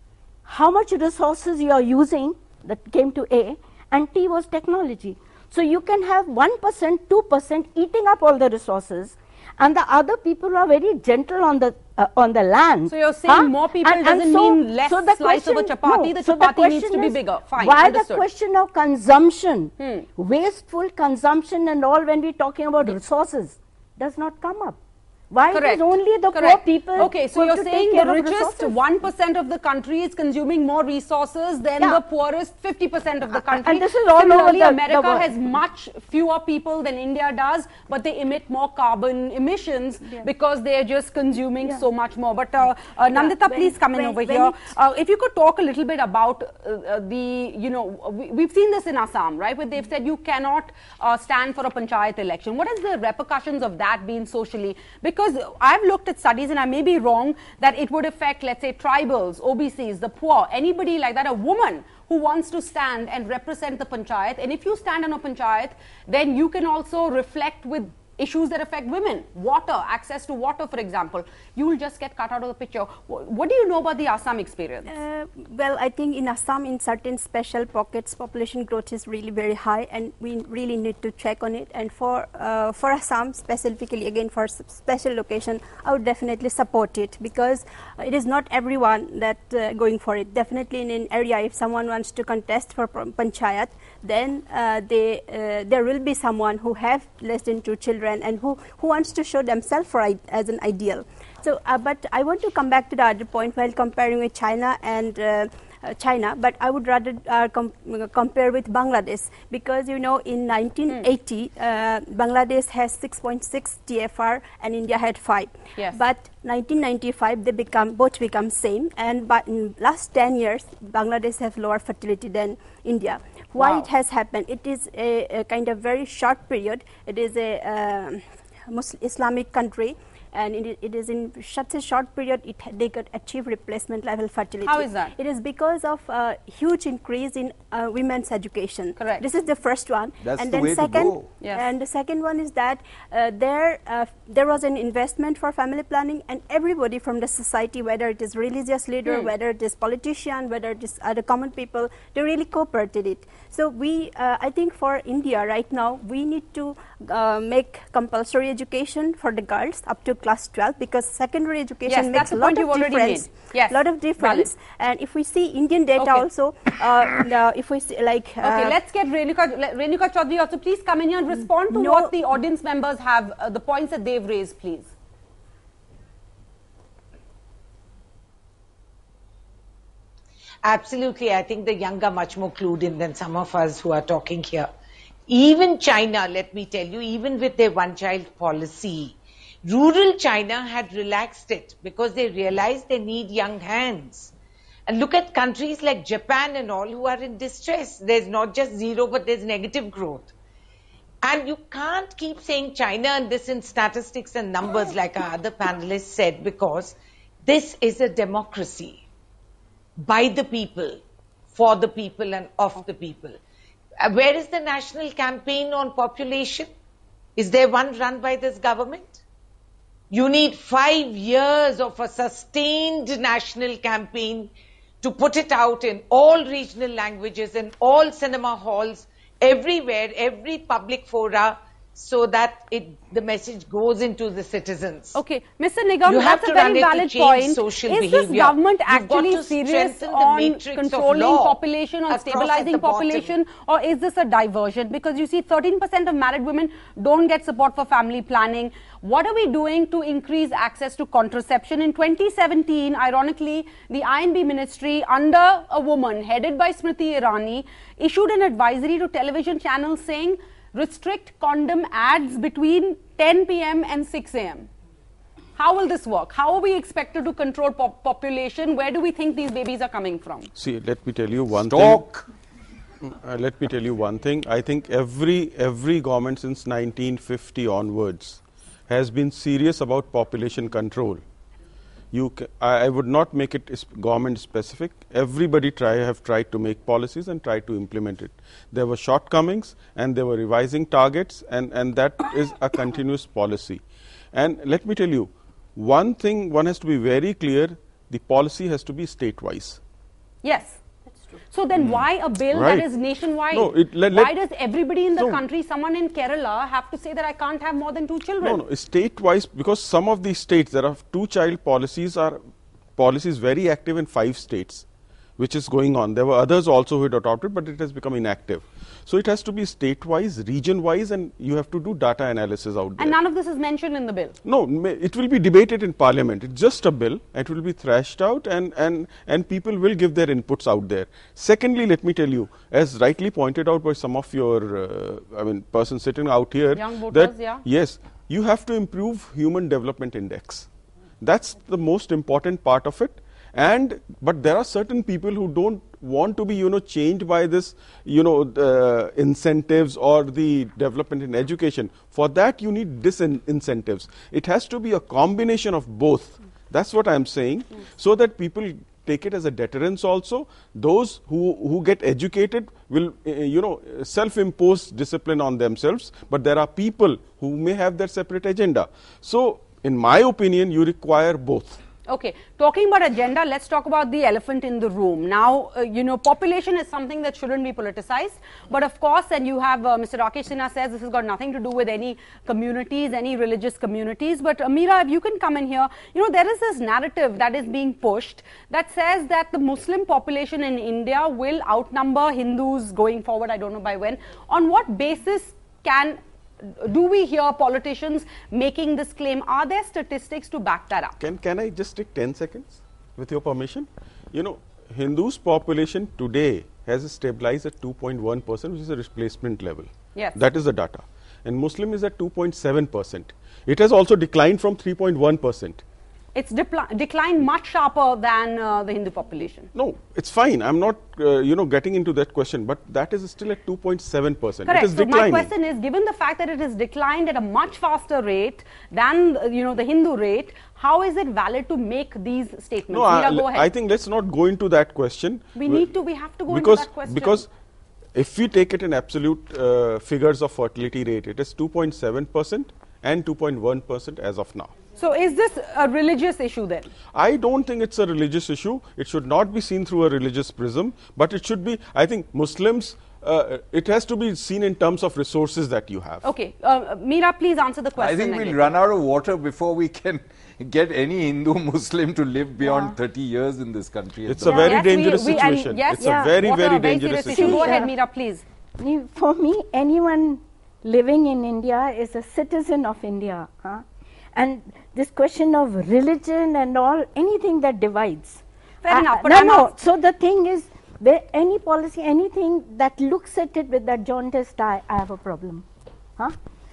Speaker 4: how much resources you are using, that came to A, and T was technology. So you can have one percent, two percent eating up all the resources, and the other people are very gentle on the uh, on the land.
Speaker 1: So you're saying
Speaker 4: Huh?
Speaker 1: more people
Speaker 4: And- and
Speaker 1: doesn't
Speaker 4: so-
Speaker 1: mean less
Speaker 4: so the
Speaker 1: slice of a
Speaker 4: question-
Speaker 1: chapati,
Speaker 4: no,
Speaker 1: the
Speaker 4: so
Speaker 1: chapati needs
Speaker 4: question
Speaker 1: to be
Speaker 4: is,
Speaker 1: bigger. Fine,
Speaker 4: Why
Speaker 1: understood.
Speaker 4: the question of consumption,
Speaker 1: Hmm.
Speaker 4: wasteful consumption and all when we're talking about resources does not come up? Why it
Speaker 1: Correct.
Speaker 4: is only the
Speaker 1: Correct.
Speaker 4: poor people
Speaker 1: Okay, so
Speaker 4: who have
Speaker 1: you're
Speaker 4: to
Speaker 1: saying
Speaker 4: take
Speaker 1: the
Speaker 4: care of
Speaker 1: richest
Speaker 4: resources?
Speaker 1: one percent of the country is consuming more resources than
Speaker 4: Yeah.
Speaker 1: the poorest fifty percent of the country.
Speaker 4: and this is all over
Speaker 1: Similarly,
Speaker 4: the-
Speaker 1: America
Speaker 4: the world.
Speaker 1: has much fewer people than India does, but they emit more carbon emissions because they are just consuming
Speaker 4: Yeah.
Speaker 1: so much more. But uh, uh, Nandita,
Speaker 6: when-
Speaker 1: please come in
Speaker 6: when-
Speaker 1: over
Speaker 6: when
Speaker 1: here.
Speaker 6: it-
Speaker 1: Uh, if you could talk a little bit about uh, uh, the, you know, we, we've seen this in Assam, right, where they've said you cannot uh, stand for a panchayat election. What has the repercussions of that been socially? Because I've looked at studies, and I may be wrong, that it would affect, let's say, tribals, O B Cs, the poor, anybody like that, a woman who wants to stand and represent the panchayat. And if you stand on a panchayat, then you can also reflect with issues that affect women, water, access to water, for example. You will just get cut out of the picture. What, what do you know about the Assam experience?
Speaker 6: Uh, well, I think in Assam, in certain special pockets, population growth is really very high, and we really need to check on it. And for uh, for Assam specifically, again for s- special location, I would definitely support it, because it is not everyone that uh, going for it. Definitely in an area, if someone wants to contest for p- panchayat, then uh, they uh, there will be someone who have less than two children and who who wants to show themselves for I- as an ideal. So, uh, but I want to come back to the other point while comparing with China and uh, uh, China, but I would rather uh, com compare with Bangladesh, because you know in nineteen eighty uh, Bangladesh has six point six T F R and India had five.
Speaker 1: Yes.
Speaker 6: But nineteen ninety-five they become both become same, and but in last ten years Bangladesh has lower fertility than India. Why
Speaker 1: Wow.
Speaker 6: it has happened? It is a, a kind of very short period. It is a uh, Muslim Islamic country, and it, it is in such a short period it they could achieve replacement level fertility.
Speaker 1: How is that?
Speaker 6: It is because of uh, huge increase in uh, women's education.
Speaker 1: Correct.
Speaker 6: This is the first one.
Speaker 3: That's
Speaker 6: and
Speaker 3: the
Speaker 6: then
Speaker 3: way to
Speaker 6: second,
Speaker 3: go.
Speaker 1: Yes.
Speaker 6: and the second one is that uh, there uh, there was an investment for family planning, and everybody from the society, whether it is religious leader,
Speaker 1: Hmm.
Speaker 6: whether it is politician, whether it is other common people, they really cooperated it. So we, uh, I think for India right now, we need to uh, make compulsory education for the girls up to class twelve, because secondary education
Speaker 1: Yes,
Speaker 6: makes
Speaker 1: that's
Speaker 6: a
Speaker 1: the
Speaker 6: lot
Speaker 1: point
Speaker 6: of
Speaker 1: you've already
Speaker 6: difference.
Speaker 1: made. Yes,
Speaker 6: lot of difference.
Speaker 1: valid.
Speaker 6: And if we see Indian data
Speaker 1: Okay.
Speaker 6: also, uh, the, if we see like uh,
Speaker 1: Okay, let's get Renuka, let- Renuka Chaudhary also please come in here and respond to
Speaker 6: No.
Speaker 1: what the audience members have, uh, the points that they've raised, please.
Speaker 7: Absolutely. I think the young are much more clued in than some of us who are talking here. Even China, let me tell you, even with their one-child policy, rural China had relaxed it because they realized they need young hands. And look at countries like Japan and all who are in distress. There's not just zero, but there's negative growth. And you can't keep saying China and this in statistics and numbers like our other panelists said, because this is a democracy by the people, for the people and of the people. Uh, where is the national campaign on population? Is there one run by this government? You need five years of a sustained national campaign to put it out in all regional languages, in all cinema halls, everywhere, every public fora, so that it, the message goes into the citizens.
Speaker 1: Okay, Mister Nigam,
Speaker 7: You have
Speaker 1: that's
Speaker 7: to
Speaker 1: a very
Speaker 7: run it to
Speaker 1: valid
Speaker 7: change
Speaker 1: point.
Speaker 7: social
Speaker 1: Is
Speaker 7: behavior.
Speaker 1: this government
Speaker 7: You've got
Speaker 1: actually
Speaker 7: to
Speaker 1: serious
Speaker 7: strengthen the
Speaker 1: on
Speaker 7: matrix of
Speaker 1: controlling
Speaker 7: law
Speaker 1: population, on
Speaker 7: across at
Speaker 1: stabilizing
Speaker 7: the bottom.
Speaker 1: population, or is this a diversion? Because you see, thirteen percent of married women don't get support for family planning. What are we doing to increase access to contraception? In twenty seventeen, ironically, the I N B ministry, under a woman headed by Smriti Irani, issued an advisory to television channels saying, restrict condom ads between ten p m and six a m How will this work? How are we expected to control pop population? Where do we think these babies are coming from?
Speaker 5: See, let me tell you one
Speaker 3: Stock.
Speaker 5: thing. Uh, let me tell you one thing. I think every every government since nineteen fifty onwards has been serious about population control. You, ca I, I would not make it government specific. Everybody try have tried to make policies and tried to implement it. There were shortcomings, and they were revising targets, and and that is a continuous policy. And let me tell you, one thing one has to be very clear: the policy has to be state-wise.
Speaker 1: Yes. So then why a bill
Speaker 5: Right.
Speaker 1: that is nationwide?
Speaker 5: No, it- let-
Speaker 1: why
Speaker 5: let-
Speaker 1: does everybody in the
Speaker 5: No.
Speaker 1: country, someone in Kerala, have to say that I can't have more than two children?
Speaker 5: No, no, state-wise, because some of these states, there are two-child policies are policies very active in five states, which is going on. There were others also who had adopted, but it has become inactive. So it has to be state-wise, region-wise, and you have to do data analysis out there.
Speaker 1: And none of this is mentioned in the bill.
Speaker 5: No, ma- it will be debated in Parliament. It's just a bill. It will be thrashed out, and, and, and people will give their inputs out there. Secondly, let me tell you, as rightly pointed out by some of your, uh, I mean, person sitting out here,
Speaker 1: Young voters,
Speaker 5: that
Speaker 1: yeah.
Speaker 5: yes, you have to improve Human Development Index. That's the most important part of it. And but there are certain people who don't want to be, you know, changed by this, you know, the incentives or the development in education. For that, you need disincentives. It has to be a combination of both. That's what I'm saying, so that people take it as a deterrence also. Those who, who get educated will, uh, you know, self-impose discipline on themselves, but there are people who may have their separate agenda. So, in my opinion, you require both.
Speaker 1: Okay, talking about agenda, let's talk about the elephant in the room. Now, uh, you know, population is something that shouldn't be politicized. But of course, and you have uh, Mister Rakesh Sinha says this has got nothing to do with any communities, any religious communities. But uh, Meera, if you can come in here, you know, there is this narrative that is being pushed that says that the Muslim population in India will outnumber Hindus going forward. I don't know by when. On what basis can do we hear politicians making this claim? Are there statistics to back that up?
Speaker 5: Can, can I just take ten seconds with your permission? You know, Hindus population today has stabilized at two point one percent, which is a replacement level.
Speaker 1: Yes.
Speaker 5: That is the data. And Muslim is at two point seven percent. It has also declined from three point one percent.
Speaker 1: It's declined much sharper than uh, the Hindu population.
Speaker 5: No, it's fine. I'm not, uh, you know, getting into that question, but that is still at two point seven percent.
Speaker 1: Correct.
Speaker 5: It is
Speaker 1: so
Speaker 5: declining.
Speaker 1: my question is, given the fact that it has declined at a much faster rate than, uh, you know, the Hindu rate, how is it valid to make these statements?
Speaker 5: No, I,
Speaker 1: Meera, go ahead.
Speaker 5: I think let's not go into that question.
Speaker 1: We need to, we have to go
Speaker 5: because,
Speaker 1: into that question.
Speaker 5: Because if we take it in absolute uh, figures of fertility rate, it is two point seven percent and two point one percent as of now.
Speaker 1: So is this a religious issue then?
Speaker 5: I don't think it's a religious issue. It should not be seen through a religious prism, but it should be, I think Muslims, uh, it has to be seen in terms of resources that you have.
Speaker 1: Okay, uh, Meera, please answer the question.
Speaker 3: I think we'll
Speaker 1: again.
Speaker 3: run out of water before we can get any Hindu Muslim to live beyond yeah. thirty years in this country.
Speaker 5: It's a very yes, dangerous we, we, situation.
Speaker 1: Yes,
Speaker 5: it's
Speaker 1: yeah.
Speaker 5: a very,
Speaker 1: water,
Speaker 5: very
Speaker 1: very
Speaker 5: dangerous
Speaker 1: situation.
Speaker 5: situation.
Speaker 1: Go ahead, Meera, please.
Speaker 4: For me, anyone living in India is a citizen of India. Huh? And this question of religion and all, anything that divides.
Speaker 1: Fair
Speaker 4: uh,
Speaker 1: enough. But
Speaker 4: no,
Speaker 1: I'm
Speaker 4: no.
Speaker 1: not
Speaker 4: So the thing is, there any policy, anything that looks at it with that jaundiced eye, I have a problem. Huh?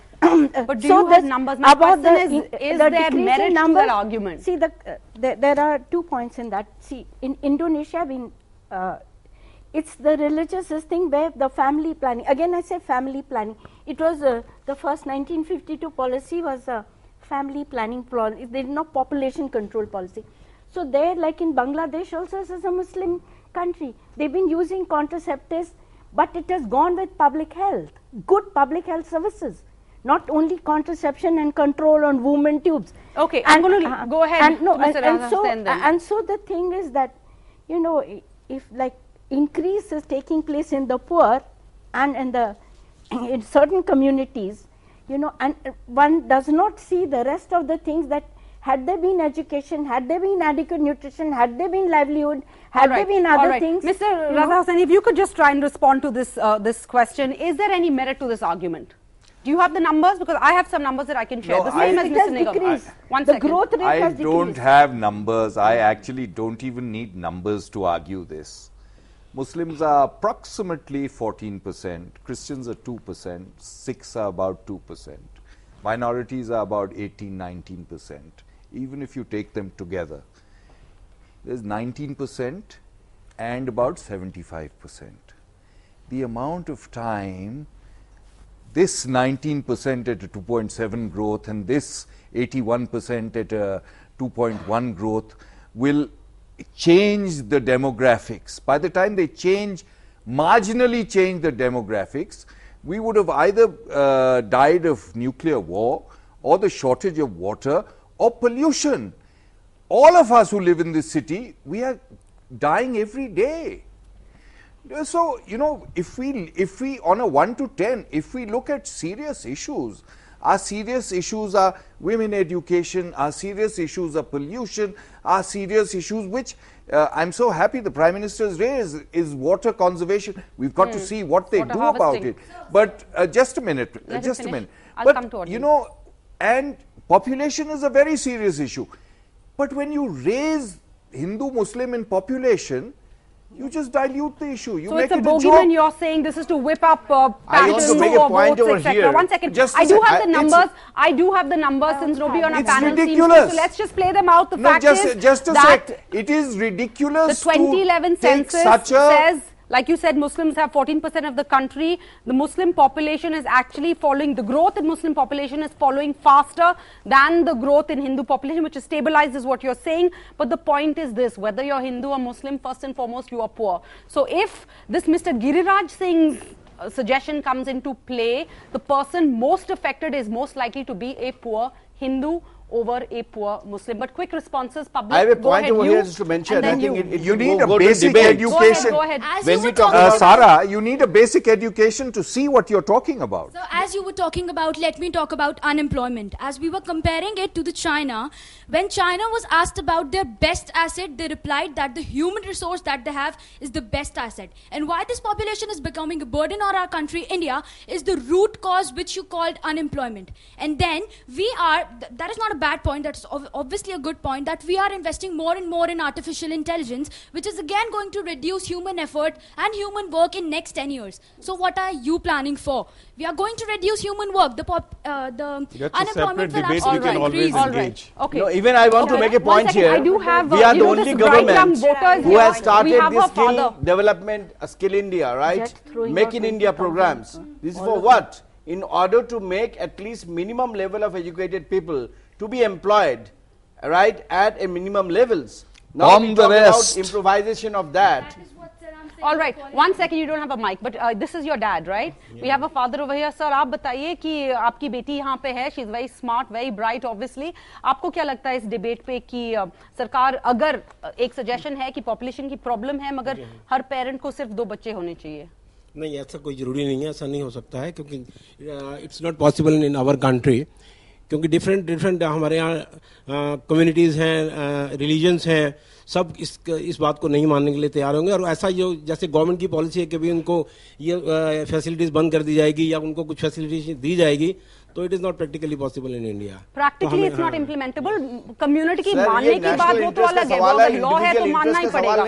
Speaker 1: But do
Speaker 4: so
Speaker 1: you have numbers? My
Speaker 4: about
Speaker 1: question
Speaker 4: the,
Speaker 1: is,
Speaker 4: in,
Speaker 1: is
Speaker 4: the
Speaker 1: there merit
Speaker 4: numbers,
Speaker 1: to that argument?
Speaker 4: See, the, uh, there, there are two points in that. See, in Indonesia, we, uh, it's the religious thing where the family planning, again I say family planning, it was uh, the first nineteen fifty-two policy was a family planning policy, there is no population control policy. So there, like in Bangladesh also, this is a Muslim country, they've been using contraceptives, but it has gone with public health, good public health services, not only contraception and control on women tubes.
Speaker 1: Okay,
Speaker 4: and,
Speaker 1: I'm going to
Speaker 4: uh,
Speaker 1: go ahead
Speaker 4: and, no,
Speaker 1: to Mister
Speaker 4: and, and, so,
Speaker 1: then.
Speaker 4: and so the thing is that, you know, if like increase is taking place in the poor and in the in certain communities, you know, and one does not see the rest of the things that had there been education, had there been adequate nutrition, had there been livelihood, had
Speaker 1: right.
Speaker 4: there been other
Speaker 1: right.
Speaker 4: things.
Speaker 1: Mister Raza Hussain, if you could just try and respond to this uh, this question, is there any merit to this argument? Do you have the numbers? Because I have some numbers that I can share.
Speaker 3: No,
Speaker 1: the same
Speaker 3: I,
Speaker 1: as Mister Nigam. One
Speaker 4: the
Speaker 1: second.
Speaker 4: growth rate
Speaker 3: I
Speaker 4: has
Speaker 3: don't
Speaker 4: decreased.
Speaker 3: have numbers. I actually don't even need numbers to argue this. Muslims are approximately fourteen percent, Christians are two percent, Sikhs are about two percent, minorities are about eighteen, nineteen percent. Even if you take them together, there's nineteen percent and about seventy-five percent. The amount of time this nineteen percent at a two point seven growth and this eighty-one percent at a two point one growth will change the demographics. By the time they change, marginally change the demographics, we would have either uh, died of nuclear war or the shortage of water or pollution. All of us who live in this city, we are dying every day. So, you know, if we, if we on a one to ten, if we look at serious issues, our serious issues are women education, our serious issues are pollution, our serious issues which uh, I'm so happy the Prime Minister has raised is water conservation. We've got mm. to see what they water do harvesting. About it. But uh, just a minute, uh, just a minute.
Speaker 1: I'll
Speaker 3: but,
Speaker 1: come to
Speaker 3: you know, and population is a very serious issue. But when you raise Hindu-Muslim in population, you just dilute the issue. You
Speaker 1: so
Speaker 3: make
Speaker 1: it's a
Speaker 3: it
Speaker 1: bogeyman.
Speaker 3: A
Speaker 1: You're saying this is to whip up uh,
Speaker 2: I
Speaker 1: patterns
Speaker 2: also make a
Speaker 1: or
Speaker 2: point
Speaker 1: votes,
Speaker 2: over
Speaker 1: et cetera.
Speaker 2: here.
Speaker 1: One second.
Speaker 2: Just
Speaker 1: I do
Speaker 2: sec-
Speaker 1: have the
Speaker 2: I,
Speaker 1: numbers. I do have the numbers since nobody on our
Speaker 3: it's
Speaker 1: panel
Speaker 3: ridiculous.
Speaker 1: seems to. So let's just play them out. The
Speaker 3: no,
Speaker 1: fact
Speaker 3: just,
Speaker 1: is
Speaker 3: just a
Speaker 1: that
Speaker 3: sec. It is ridiculous.
Speaker 1: the twenty eleven
Speaker 3: to take
Speaker 1: census
Speaker 3: such a
Speaker 1: says, like you said, Muslims have fourteen percent of the country. The Muslim population is actually following, the growth in Muslim population is following faster than the growth in Hindu population, which is stabilized is what you're saying. But the point is this, whether you're Hindu or Muslim, first and foremost, you are poor. So if this Mister Giriraj Singh's uh, suggestion comes into play, the person most affected is most likely to be a poor Hindu over a poor Muslim. But quick responses, public.
Speaker 2: I have a
Speaker 1: go
Speaker 2: point
Speaker 1: ahead,
Speaker 2: over
Speaker 1: you,
Speaker 2: here just to mention. I think
Speaker 1: you.
Speaker 2: it, it
Speaker 3: You
Speaker 2: go,
Speaker 3: need
Speaker 2: go
Speaker 3: a basic education.
Speaker 1: Go ahead, go ahead.
Speaker 13: As
Speaker 2: when
Speaker 13: you
Speaker 2: we
Speaker 13: were
Speaker 2: talk
Speaker 13: talking
Speaker 3: Uh,
Speaker 2: about
Speaker 3: Sarah, you need a basic education to see what you're talking about.
Speaker 13: So as you were talking about, let me talk about unemployment. As we were comparing it to the China, when China was asked about their best asset, they replied that the human resource that they have is the best asset. And why this population is becoming a burden on our country, India, is the root cause which you called unemployment. And then we are, th- that is not a bad point, that's ov- obviously a good point, that we are investing more and more in artificial intelligence, which is again going to reduce human effort and human work in next ten years. So what are you planning for? We are going to reduce human work. The pop, uh, the
Speaker 5: That's a
Speaker 13: unemployment
Speaker 5: separate
Speaker 13: will
Speaker 5: debate we
Speaker 13: absolutely
Speaker 5: can always
Speaker 13: increase.
Speaker 1: All right.
Speaker 5: engage.
Speaker 1: Okay.
Speaker 2: No, even I want to
Speaker 1: Okay.
Speaker 2: make a
Speaker 1: One
Speaker 2: point
Speaker 1: second,
Speaker 2: here.
Speaker 1: I do have,
Speaker 2: we
Speaker 1: uh,
Speaker 2: are
Speaker 1: you
Speaker 2: the
Speaker 1: know,
Speaker 2: only
Speaker 1: this bright young
Speaker 2: government
Speaker 1: voters
Speaker 2: who
Speaker 1: here.
Speaker 2: has started
Speaker 1: We have
Speaker 2: this
Speaker 1: her
Speaker 2: skill
Speaker 1: father.
Speaker 2: development, uh, Skill India, right?
Speaker 4: Just throwing
Speaker 2: Make
Speaker 4: out
Speaker 2: in
Speaker 4: twenty
Speaker 2: India
Speaker 4: thousand.
Speaker 2: programs. This is
Speaker 4: All
Speaker 2: for
Speaker 4: of
Speaker 2: what? In order to make at least minimum level of educated people to be employed, right, at a minimum levels. Now
Speaker 3: Bomb
Speaker 2: we
Speaker 3: the
Speaker 2: talk
Speaker 3: rest.
Speaker 2: about improvisation of that.
Speaker 1: All right, one second, you don't have a mic, but uh, this is your dad, right? Yeah. We have a father over here. Sir, आप बताइए कि आपकी बेटी यहाँ पे है, she's very smart, very bright, obviously. आपको क्या लगता है इस डिबेट पे कि uh, सरकार अगर uh, एक सजेशन है कि पॉपुलेशन की प्रॉब्लम है, मगर हर पेरेंट को सिर्फ दो बच्चे होने चाहिए?
Speaker 14: नहीं, ऐसा कोई जरूरी नहीं है, ऐसा नहीं हो सकता है, क्योंकि it's not possible in our country, क्योंकि डिफरेंट डिफरेंट हमारे यहाँ कम्युनिटीज़ हैं, रिलीजन्स हैं, सब इस इस बात को नहीं मानने के लिए तैयार होंगे. और ऐसा जो जैसे गवर्नमेंट की पॉलिसी है कि भी उनको ये फैसिलिटीज़ बंद कर दी जाएगी या उनको कुछ फैसिलिटीज दी जाएगी, तो it is not practically possible in India.
Speaker 1: Practically it's not implementable. Community की मानने की बात वो तो अलग है, वो अगर लॉ है तो मानना ही पड़ेगा.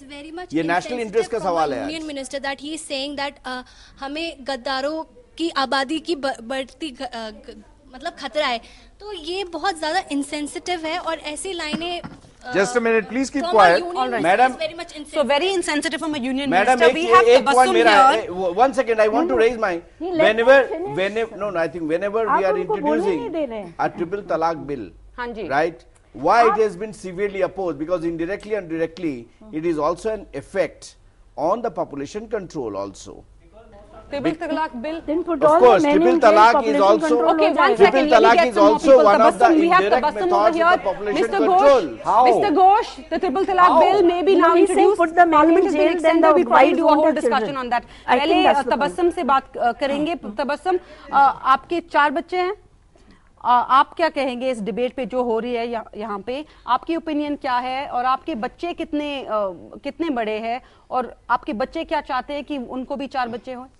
Speaker 2: ये नेशनल इंटरेस्ट का सवाल है.
Speaker 15: Union minister that he is saying that हमें गद्दारों की आबादी की बढ़ती मतलब खतरा है, तो ये बहुत ज़्यादा इंसेंसिटिव है. और ऐसी लाइनें
Speaker 3: Just a minute, please keep
Speaker 13: from
Speaker 3: quiet.
Speaker 13: Union
Speaker 2: All right.
Speaker 13: Minister
Speaker 2: Madam,
Speaker 13: is very much insensitive.
Speaker 1: So very insensitive from a union
Speaker 2: Madam,
Speaker 1: minister.
Speaker 2: ek,
Speaker 1: We have
Speaker 2: ek point
Speaker 1: Tabassum
Speaker 2: mera hai.
Speaker 1: here.
Speaker 2: Eh, one second, I want to raise my.
Speaker 4: He let
Speaker 2: Whenever,
Speaker 4: me finish.
Speaker 2: whenever, no, no, I think whenever
Speaker 4: आप
Speaker 2: we are
Speaker 4: उनको बोलने नहीं दे
Speaker 2: introducing
Speaker 4: रहे।
Speaker 2: a triple talaq bill,
Speaker 1: हाँ जी।
Speaker 2: right? Why it has been severely opposed? Because indirectly and directly, it is also an effect on the population control also.
Speaker 1: Triple talaq bill.
Speaker 4: Then put
Speaker 2: Of
Speaker 4: all
Speaker 2: course,
Speaker 4: the men
Speaker 2: triple
Speaker 4: in jail,
Speaker 2: talaq is
Speaker 4: population
Speaker 2: also
Speaker 4: control
Speaker 1: Okay,
Speaker 4: हो
Speaker 1: one
Speaker 4: जाएगा।
Speaker 2: triple
Speaker 1: second. Let me
Speaker 2: talaq
Speaker 1: get
Speaker 2: is
Speaker 1: some more
Speaker 2: also
Speaker 1: people.
Speaker 2: one of the
Speaker 1: Tabassum, we have
Speaker 2: indirect
Speaker 1: Tabassum
Speaker 2: methods
Speaker 1: over
Speaker 2: of
Speaker 1: here.
Speaker 2: the population
Speaker 1: Mister
Speaker 2: control.
Speaker 1: Ghosh,
Speaker 3: How?
Speaker 1: Mister Ghosh, the triple talaq
Speaker 3: How?
Speaker 1: bill may be
Speaker 4: No,
Speaker 1: now
Speaker 4: he's saying
Speaker 1: introduced.
Speaker 4: put the men
Speaker 1: Parliament
Speaker 4: in
Speaker 1: has been
Speaker 4: jail, then
Speaker 1: extended.
Speaker 4: the
Speaker 1: We probably
Speaker 4: wives
Speaker 1: do a
Speaker 4: won't
Speaker 1: whole
Speaker 4: have
Speaker 1: discussion
Speaker 4: children.
Speaker 1: on that.
Speaker 4: I think
Speaker 1: पहले
Speaker 4: that's the point.
Speaker 1: Tabassum से बात अ, करेंगे. तबस्सुम, अ, आपके चार बच्चे हैं. आ, आप क्या कहेंगे इस डिबेट पे जो हो रही है यह, यहाँ पे आपकी ओपिनियन क्या है और आपके बच्चे कितने आ, कितने बड़े हैं और आपके बच्चे क्या चाहते हैं कि उनको भी चार बच्चे हों?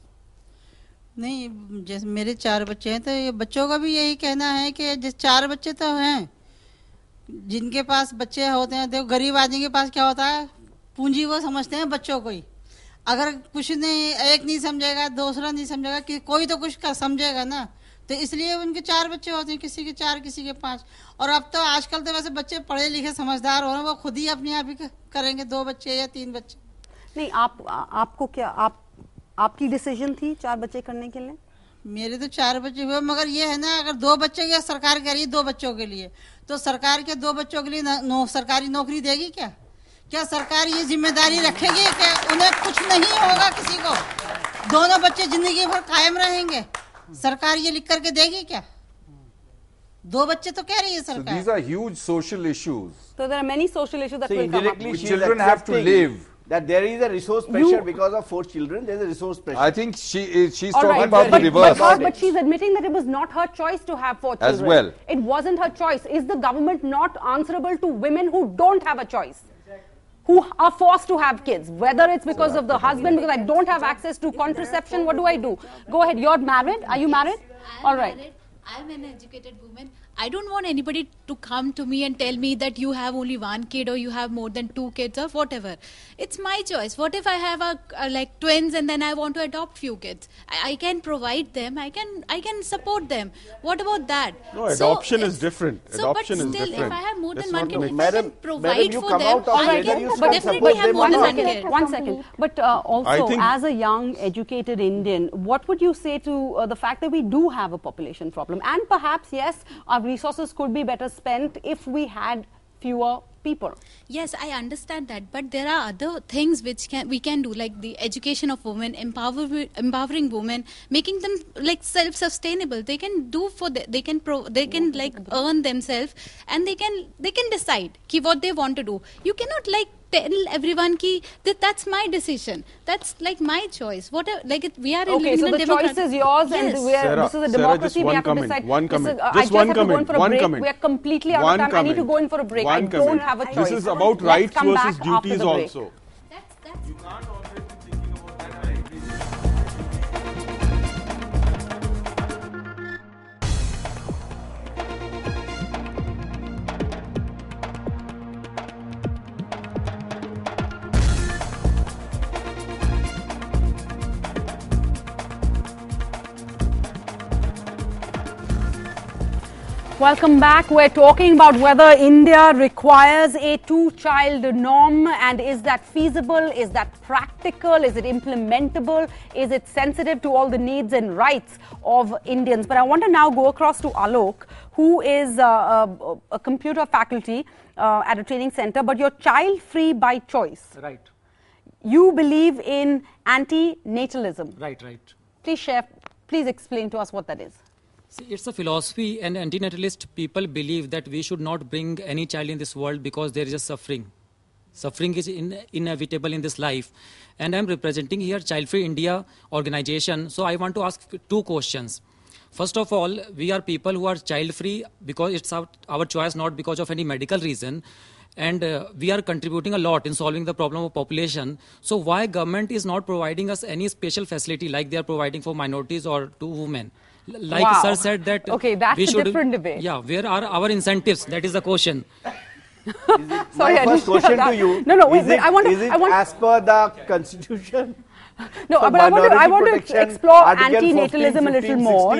Speaker 16: नहीं, जैसे मेरे चार बच्चे हैं तो ये बच्चों का भी यही कहना है कि जिस चार बच्चे तो हैं, जिनके पास बच्चे होते हैं, देखो गरीब आदमी के पास क्या होता है, पूंजी वो समझते हैं बच्चों को ही. अगर कुछ नहीं, एक नहीं समझेगा, दूसरा नहीं समझेगा, कि कोई तो कुछ समझेगा ना, तो इसलिए उनके चार बच्चे होते हैं, किसी के चार किसी के पांच. और अब तो आजकल तो वैसे बच्चे पढ़े लिखे समझदार हो रहे हैं, वो खुद ही अपने आप ही करेंगे दो बच्चे या तीन बच्चे.
Speaker 1: नहीं, आप आ, आपको क्या आप आपकी डिसीजन थी चार बच्चे करने के लिए?
Speaker 16: मेरे तो चार बच्चे हुए, मगर ये है ना, अगर दो बच्चे की सरकार कह रही है दो बच्चों के लिए, तो सरकार के दो बच्चों के लिए नो, सरकारी नौकरी देगी क्या? क्या सरकार ये जिम्मेदारी रखेगी कि उन्हें कुछ नहीं होगा किसी को, दोनों बच्चे जिंदगी भर कायम रहेंगे? सरकार ये लिख करके देगी क्या? दो बच्चे तो कह रही है सरकार.
Speaker 3: So these are huge social issues.
Speaker 1: So there are many social issues that
Speaker 2: See,
Speaker 1: will come up.
Speaker 2: indirectly she is
Speaker 3: Children have to
Speaker 2: accepting
Speaker 3: live.
Speaker 2: that there is a resource pressure
Speaker 1: You-
Speaker 2: because of four children. There is a resource pressure.
Speaker 3: I think she is, she's
Speaker 1: All
Speaker 3: talking
Speaker 1: right,
Speaker 3: about
Speaker 1: but,
Speaker 3: the
Speaker 1: but,
Speaker 3: reverse.
Speaker 1: But, but she's admitting that it was not her choice to have four children.
Speaker 3: As well.
Speaker 1: It wasn't her choice. Is the government not answerable to women who don't have a choice? Who are forced to have kids? Whether it's because of the husband, because I don't have access to contraception, what do I do? Go ahead, you're married? Are you married? All right.
Speaker 17: Married. I'm an educated woman. I don't want anybody to come to me and tell me that you have only one kid or you have more than two kids or whatever. It's my choice. What if I have a, a like twins and then I want to adopt few kids? I, I can provide them. I can I can support them. What about that?
Speaker 5: No,
Speaker 17: So
Speaker 5: adoption is
Speaker 17: it's-
Speaker 5: different.
Speaker 17: So,
Speaker 5: Adoption
Speaker 17: but
Speaker 5: is
Speaker 17: still,
Speaker 5: different.
Speaker 17: if I have more
Speaker 5: Let's
Speaker 17: than one
Speaker 5: not
Speaker 17: kid,
Speaker 5: mix.
Speaker 17: if
Speaker 2: Madam-
Speaker 17: I can provide
Speaker 2: madam, you
Speaker 17: for
Speaker 2: come
Speaker 17: them,
Speaker 2: out of
Speaker 17: I
Speaker 2: it and you
Speaker 17: can
Speaker 2: start
Speaker 17: definitely
Speaker 2: support
Speaker 17: have
Speaker 2: them
Speaker 17: more
Speaker 2: on
Speaker 17: than
Speaker 2: one
Speaker 17: one
Speaker 2: second.
Speaker 17: kid.
Speaker 1: One second. But uh, also,
Speaker 5: I think-
Speaker 1: as a young, educated Indian, what would you say to uh, the fact that we do have a population problem? And perhaps, yes, our resources could be better spent if we had fewer people.
Speaker 17: Yes, I understand that, but there are other things which can we can do, like the education of women, empower, empowering women, making them like self-sustainable. They can do for the, they can pro, they can like earn themselves, and they can they can decide ki what they want to do. You cannot like tell everyone ki that that's my decision. That's like my choice. Whatever, like it, we are in,
Speaker 1: Okay,
Speaker 17: in
Speaker 1: so
Speaker 17: a
Speaker 1: the
Speaker 17: democracy.
Speaker 1: choice is yours,
Speaker 17: Yes.
Speaker 1: and we are,
Speaker 5: Sarah,
Speaker 1: this is a
Speaker 5: Sarah,
Speaker 1: democracy.
Speaker 5: just
Speaker 1: We
Speaker 5: one
Speaker 1: have to
Speaker 5: comment,
Speaker 1: decide.
Speaker 5: one
Speaker 1: This is-
Speaker 5: comment.
Speaker 1: uh, I
Speaker 5: Just
Speaker 1: just
Speaker 5: one
Speaker 1: have to go in
Speaker 5: comment,
Speaker 1: for a
Speaker 5: one
Speaker 1: break.
Speaker 5: comment.
Speaker 1: We are completely out
Speaker 5: One
Speaker 1: of time. I need to
Speaker 5: comment.
Speaker 1: go in for a break.
Speaker 5: One
Speaker 1: I don't
Speaker 5: comment.
Speaker 1: have a choice.
Speaker 5: This is about
Speaker 1: Let's
Speaker 5: rights
Speaker 1: come
Speaker 5: versus
Speaker 1: back after
Speaker 5: duties
Speaker 1: the break.
Speaker 5: also.
Speaker 1: Welcome back. We're talking about whether India requires a two-child norm, and is that feasible? Is that practical? Is it implementable? Is it sensitive to all the needs and rights of Indians? But I want to now go across to Alok, who is uh, a, a computer faculty uh, at a training center, but you're child-free by choice.
Speaker 18: Right.
Speaker 1: You believe in anti-natalism.
Speaker 18: Right, right.
Speaker 1: Please share, please explain to us what that is.
Speaker 18: See, it's a philosophy, and antinatalist people believe that we should not bring any child in this world because there is a suffering. Suffering is in, inevitable in this life. And I'm representing here Child Free India organization. So I want to ask two questions. First of all, we are people who are child free because it's our, our choice, not because of any medical reason. And uh, we are contributing a lot in solving the problem of population. So why government is not providing us any special facility like they are providing for minorities or to women? Like
Speaker 1: Wow.
Speaker 18: sir said that
Speaker 1: Okay, that's
Speaker 18: we
Speaker 1: a
Speaker 18: should,
Speaker 1: different debate.
Speaker 18: Yeah, where are our incentives? That is the question.
Speaker 1: Sorry,
Speaker 2: My
Speaker 1: I
Speaker 2: first
Speaker 1: didn't
Speaker 2: question
Speaker 1: hear that.
Speaker 2: to you,
Speaker 1: No, no, wait,
Speaker 2: is
Speaker 1: wait,
Speaker 2: it,
Speaker 1: I want to-
Speaker 2: is it
Speaker 1: I want-
Speaker 2: as per the constitution?
Speaker 1: No,
Speaker 2: for
Speaker 1: but I want to, I
Speaker 2: minority
Speaker 1: want to
Speaker 2: protection,
Speaker 1: explore
Speaker 2: Article
Speaker 1: anti-natalism a little
Speaker 2: fourteen,
Speaker 1: more.
Speaker 2: sixteen,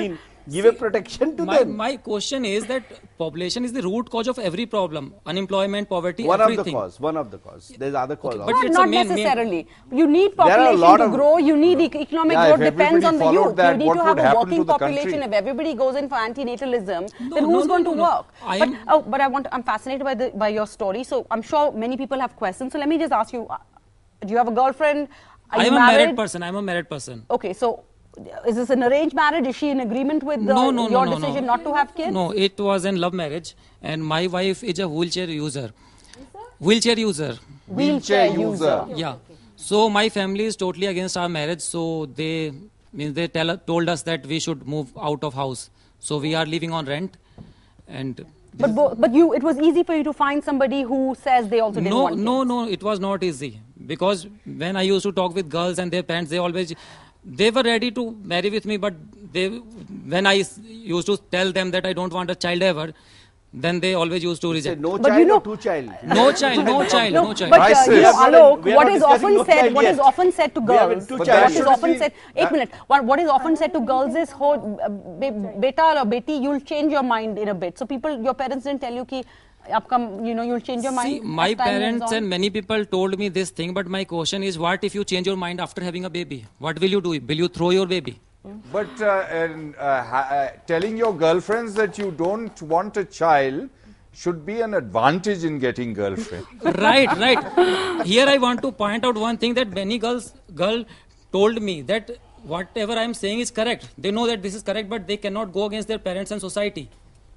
Speaker 2: give a protection to
Speaker 18: my,
Speaker 2: them.
Speaker 18: My question is that population is the root cause of every problem. Unemployment, poverty,
Speaker 2: one
Speaker 18: everything.
Speaker 2: of the cause. One of the cause. There's other cause.
Speaker 18: Okay,
Speaker 2: also.
Speaker 18: but
Speaker 1: Not,
Speaker 18: it's
Speaker 1: not
Speaker 18: a main-
Speaker 1: necessarily. You need population to grow. You need e- economic
Speaker 3: Yeah,
Speaker 1: growth.
Speaker 3: if
Speaker 1: Depends on the
Speaker 3: everybody
Speaker 1: youth.
Speaker 3: followed that,
Speaker 1: You need
Speaker 3: what
Speaker 1: to have
Speaker 3: would
Speaker 1: a
Speaker 3: happen
Speaker 1: working
Speaker 3: to the
Speaker 1: population.
Speaker 3: country?
Speaker 1: If everybody goes in for antinatalism,
Speaker 18: No,
Speaker 1: then
Speaker 18: no,
Speaker 1: who's
Speaker 18: no,
Speaker 1: going
Speaker 18: no,
Speaker 1: to
Speaker 18: no.
Speaker 1: work?
Speaker 18: I
Speaker 1: But
Speaker 18: am-
Speaker 1: oh, but I want. I'm fascinated by the by your story. So I'm sure many people have questions. So let me just ask you: uh, do you have a girlfriend? Are
Speaker 18: I
Speaker 1: you
Speaker 18: am a
Speaker 1: married?
Speaker 18: married person. I am a married person.
Speaker 1: Okay, so is this an arranged marriage? Is she in agreement with the,
Speaker 18: No, no, no,
Speaker 1: your
Speaker 18: no,
Speaker 1: decision
Speaker 18: no.
Speaker 1: not to have kids?
Speaker 18: No, it was a love marriage, and my wife is a wheelchair user. Wheelchair user.
Speaker 1: Wheelchair user.
Speaker 18: Yeah. So my family is totally against our marriage. So they means they tell told us that we should move out of house. So we are living on rent, and.
Speaker 1: But bo- but you, it was easy for you to find somebody who says they also didn't
Speaker 18: No,
Speaker 1: want
Speaker 18: no, no, it was not easy. Because when I used to talk with girls and their parents, they always, they were ready to marry with me, but they, when I s- used to tell them that I don't want a child ever, then they always used to reject.
Speaker 2: No
Speaker 1: But
Speaker 2: child
Speaker 1: you know-
Speaker 2: or two child?
Speaker 18: No child, no child, no child.
Speaker 1: But uh, you know, Alok,
Speaker 2: we are
Speaker 1: what
Speaker 2: not
Speaker 1: is
Speaker 2: discussing
Speaker 1: often
Speaker 2: no
Speaker 1: said,
Speaker 2: child
Speaker 1: what is
Speaker 2: yet.
Speaker 1: often said to
Speaker 2: We have
Speaker 1: girls,
Speaker 2: two
Speaker 1: what
Speaker 2: child.
Speaker 1: is
Speaker 2: Should
Speaker 1: often
Speaker 2: we-
Speaker 1: said, eight
Speaker 2: that-
Speaker 1: minute, what, what is often said to girls is, ho, uh, be- beta or beti, you'll change your mind in a bit. So people, your parents didn't tell you ki, aapka, you know, you'll change your mind.
Speaker 18: See, my
Speaker 1: as time moves
Speaker 18: parents
Speaker 1: on?
Speaker 18: and many people told me this thing, but my question is, what if you change your mind after having a baby? What will you do? Will you throw your baby?
Speaker 3: But uh, and, uh, ha- uh, telling your girlfriends that you don't want a child should be an advantage in getting girlfriend.
Speaker 18: Right, right. Here I want to point out one thing that many girls, girl told me that whatever I am saying is correct. They know that this is correct, but they cannot go against their parents and society.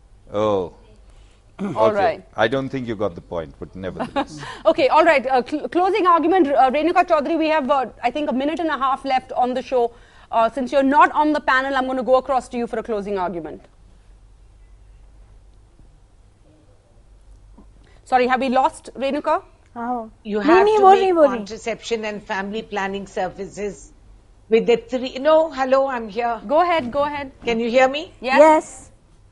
Speaker 3: Oh.
Speaker 1: All
Speaker 3: Okay.
Speaker 1: right.
Speaker 3: I don't think you got the point, but nevertheless.
Speaker 1: Okay, all right. Uh, cl- closing argument, uh, Renuka Chaudhary, we have, uh, I think, a minute and a half left on the show. Uh, since you're not on the panel, I'm going to go across to you for a closing argument. Sorry, have we lost Renuka?
Speaker 4: Oh.
Speaker 7: You
Speaker 4: No,
Speaker 7: have
Speaker 4: nahi
Speaker 7: to
Speaker 4: wo,
Speaker 7: make
Speaker 4: nahi wo, nahi.
Speaker 7: contraception and family planning services with the three. No, hello, I'm here.
Speaker 1: Go ahead, go ahead.
Speaker 7: Can you hear me?
Speaker 1: Yes.
Speaker 4: Yes.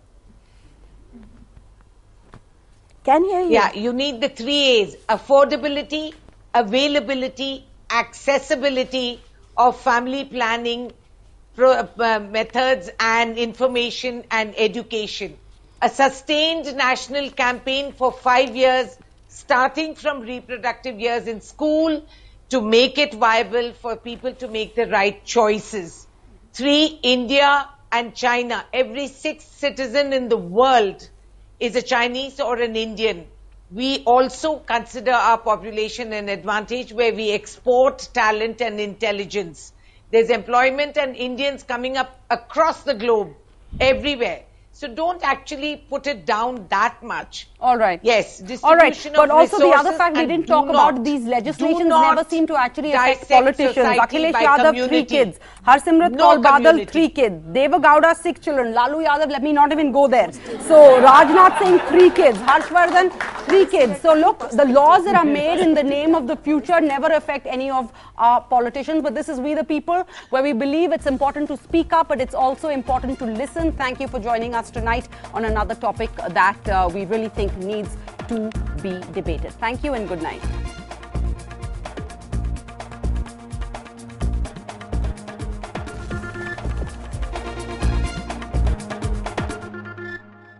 Speaker 4: Can hear you.
Speaker 7: Yeah, you need the three A's: affordability, availability, accessibility of family planning pro, uh, methods and information and education. A sustained national campaign for five years, starting from reproductive years in school, to make it viable for people to make the right choices. Three, India and China. Every sixth citizen in the world is a Chinese or an Indian. We also consider our population an advantage where we export talent and intelligence. There's employment and Indians coming up across the globe, everywhere. So don't actually put it down that much.
Speaker 1: All right.
Speaker 7: Yes,
Speaker 1: All right,
Speaker 7: distribution
Speaker 1: but
Speaker 7: of
Speaker 1: also the other
Speaker 7: resources,
Speaker 1: fact we
Speaker 7: and
Speaker 1: didn't
Speaker 7: do
Speaker 1: talk about
Speaker 7: not-
Speaker 1: these
Speaker 7: do
Speaker 1: legislations
Speaker 7: not
Speaker 1: never seem to actually affect
Speaker 7: dissect
Speaker 1: politicians.
Speaker 7: society
Speaker 1: Akhilesh
Speaker 7: by
Speaker 1: Yadav, three
Speaker 7: community.
Speaker 1: kids. Harsimrat
Speaker 7: No
Speaker 1: Kaur Badal,
Speaker 7: community.
Speaker 1: three kids. Deva Gowda, six children. Lalu Yadav, let me not even go there. So Rajnath Singh, three kids. Harshvardhan, three kids. So look, the laws that are made in the name of the future never affect any of our politicians. But this is We the People, where we believe it's important to speak up, but it's also important to listen. Thank you for joining us tonight on another topic that uh, we really think needs to be debated. Thank you and good night.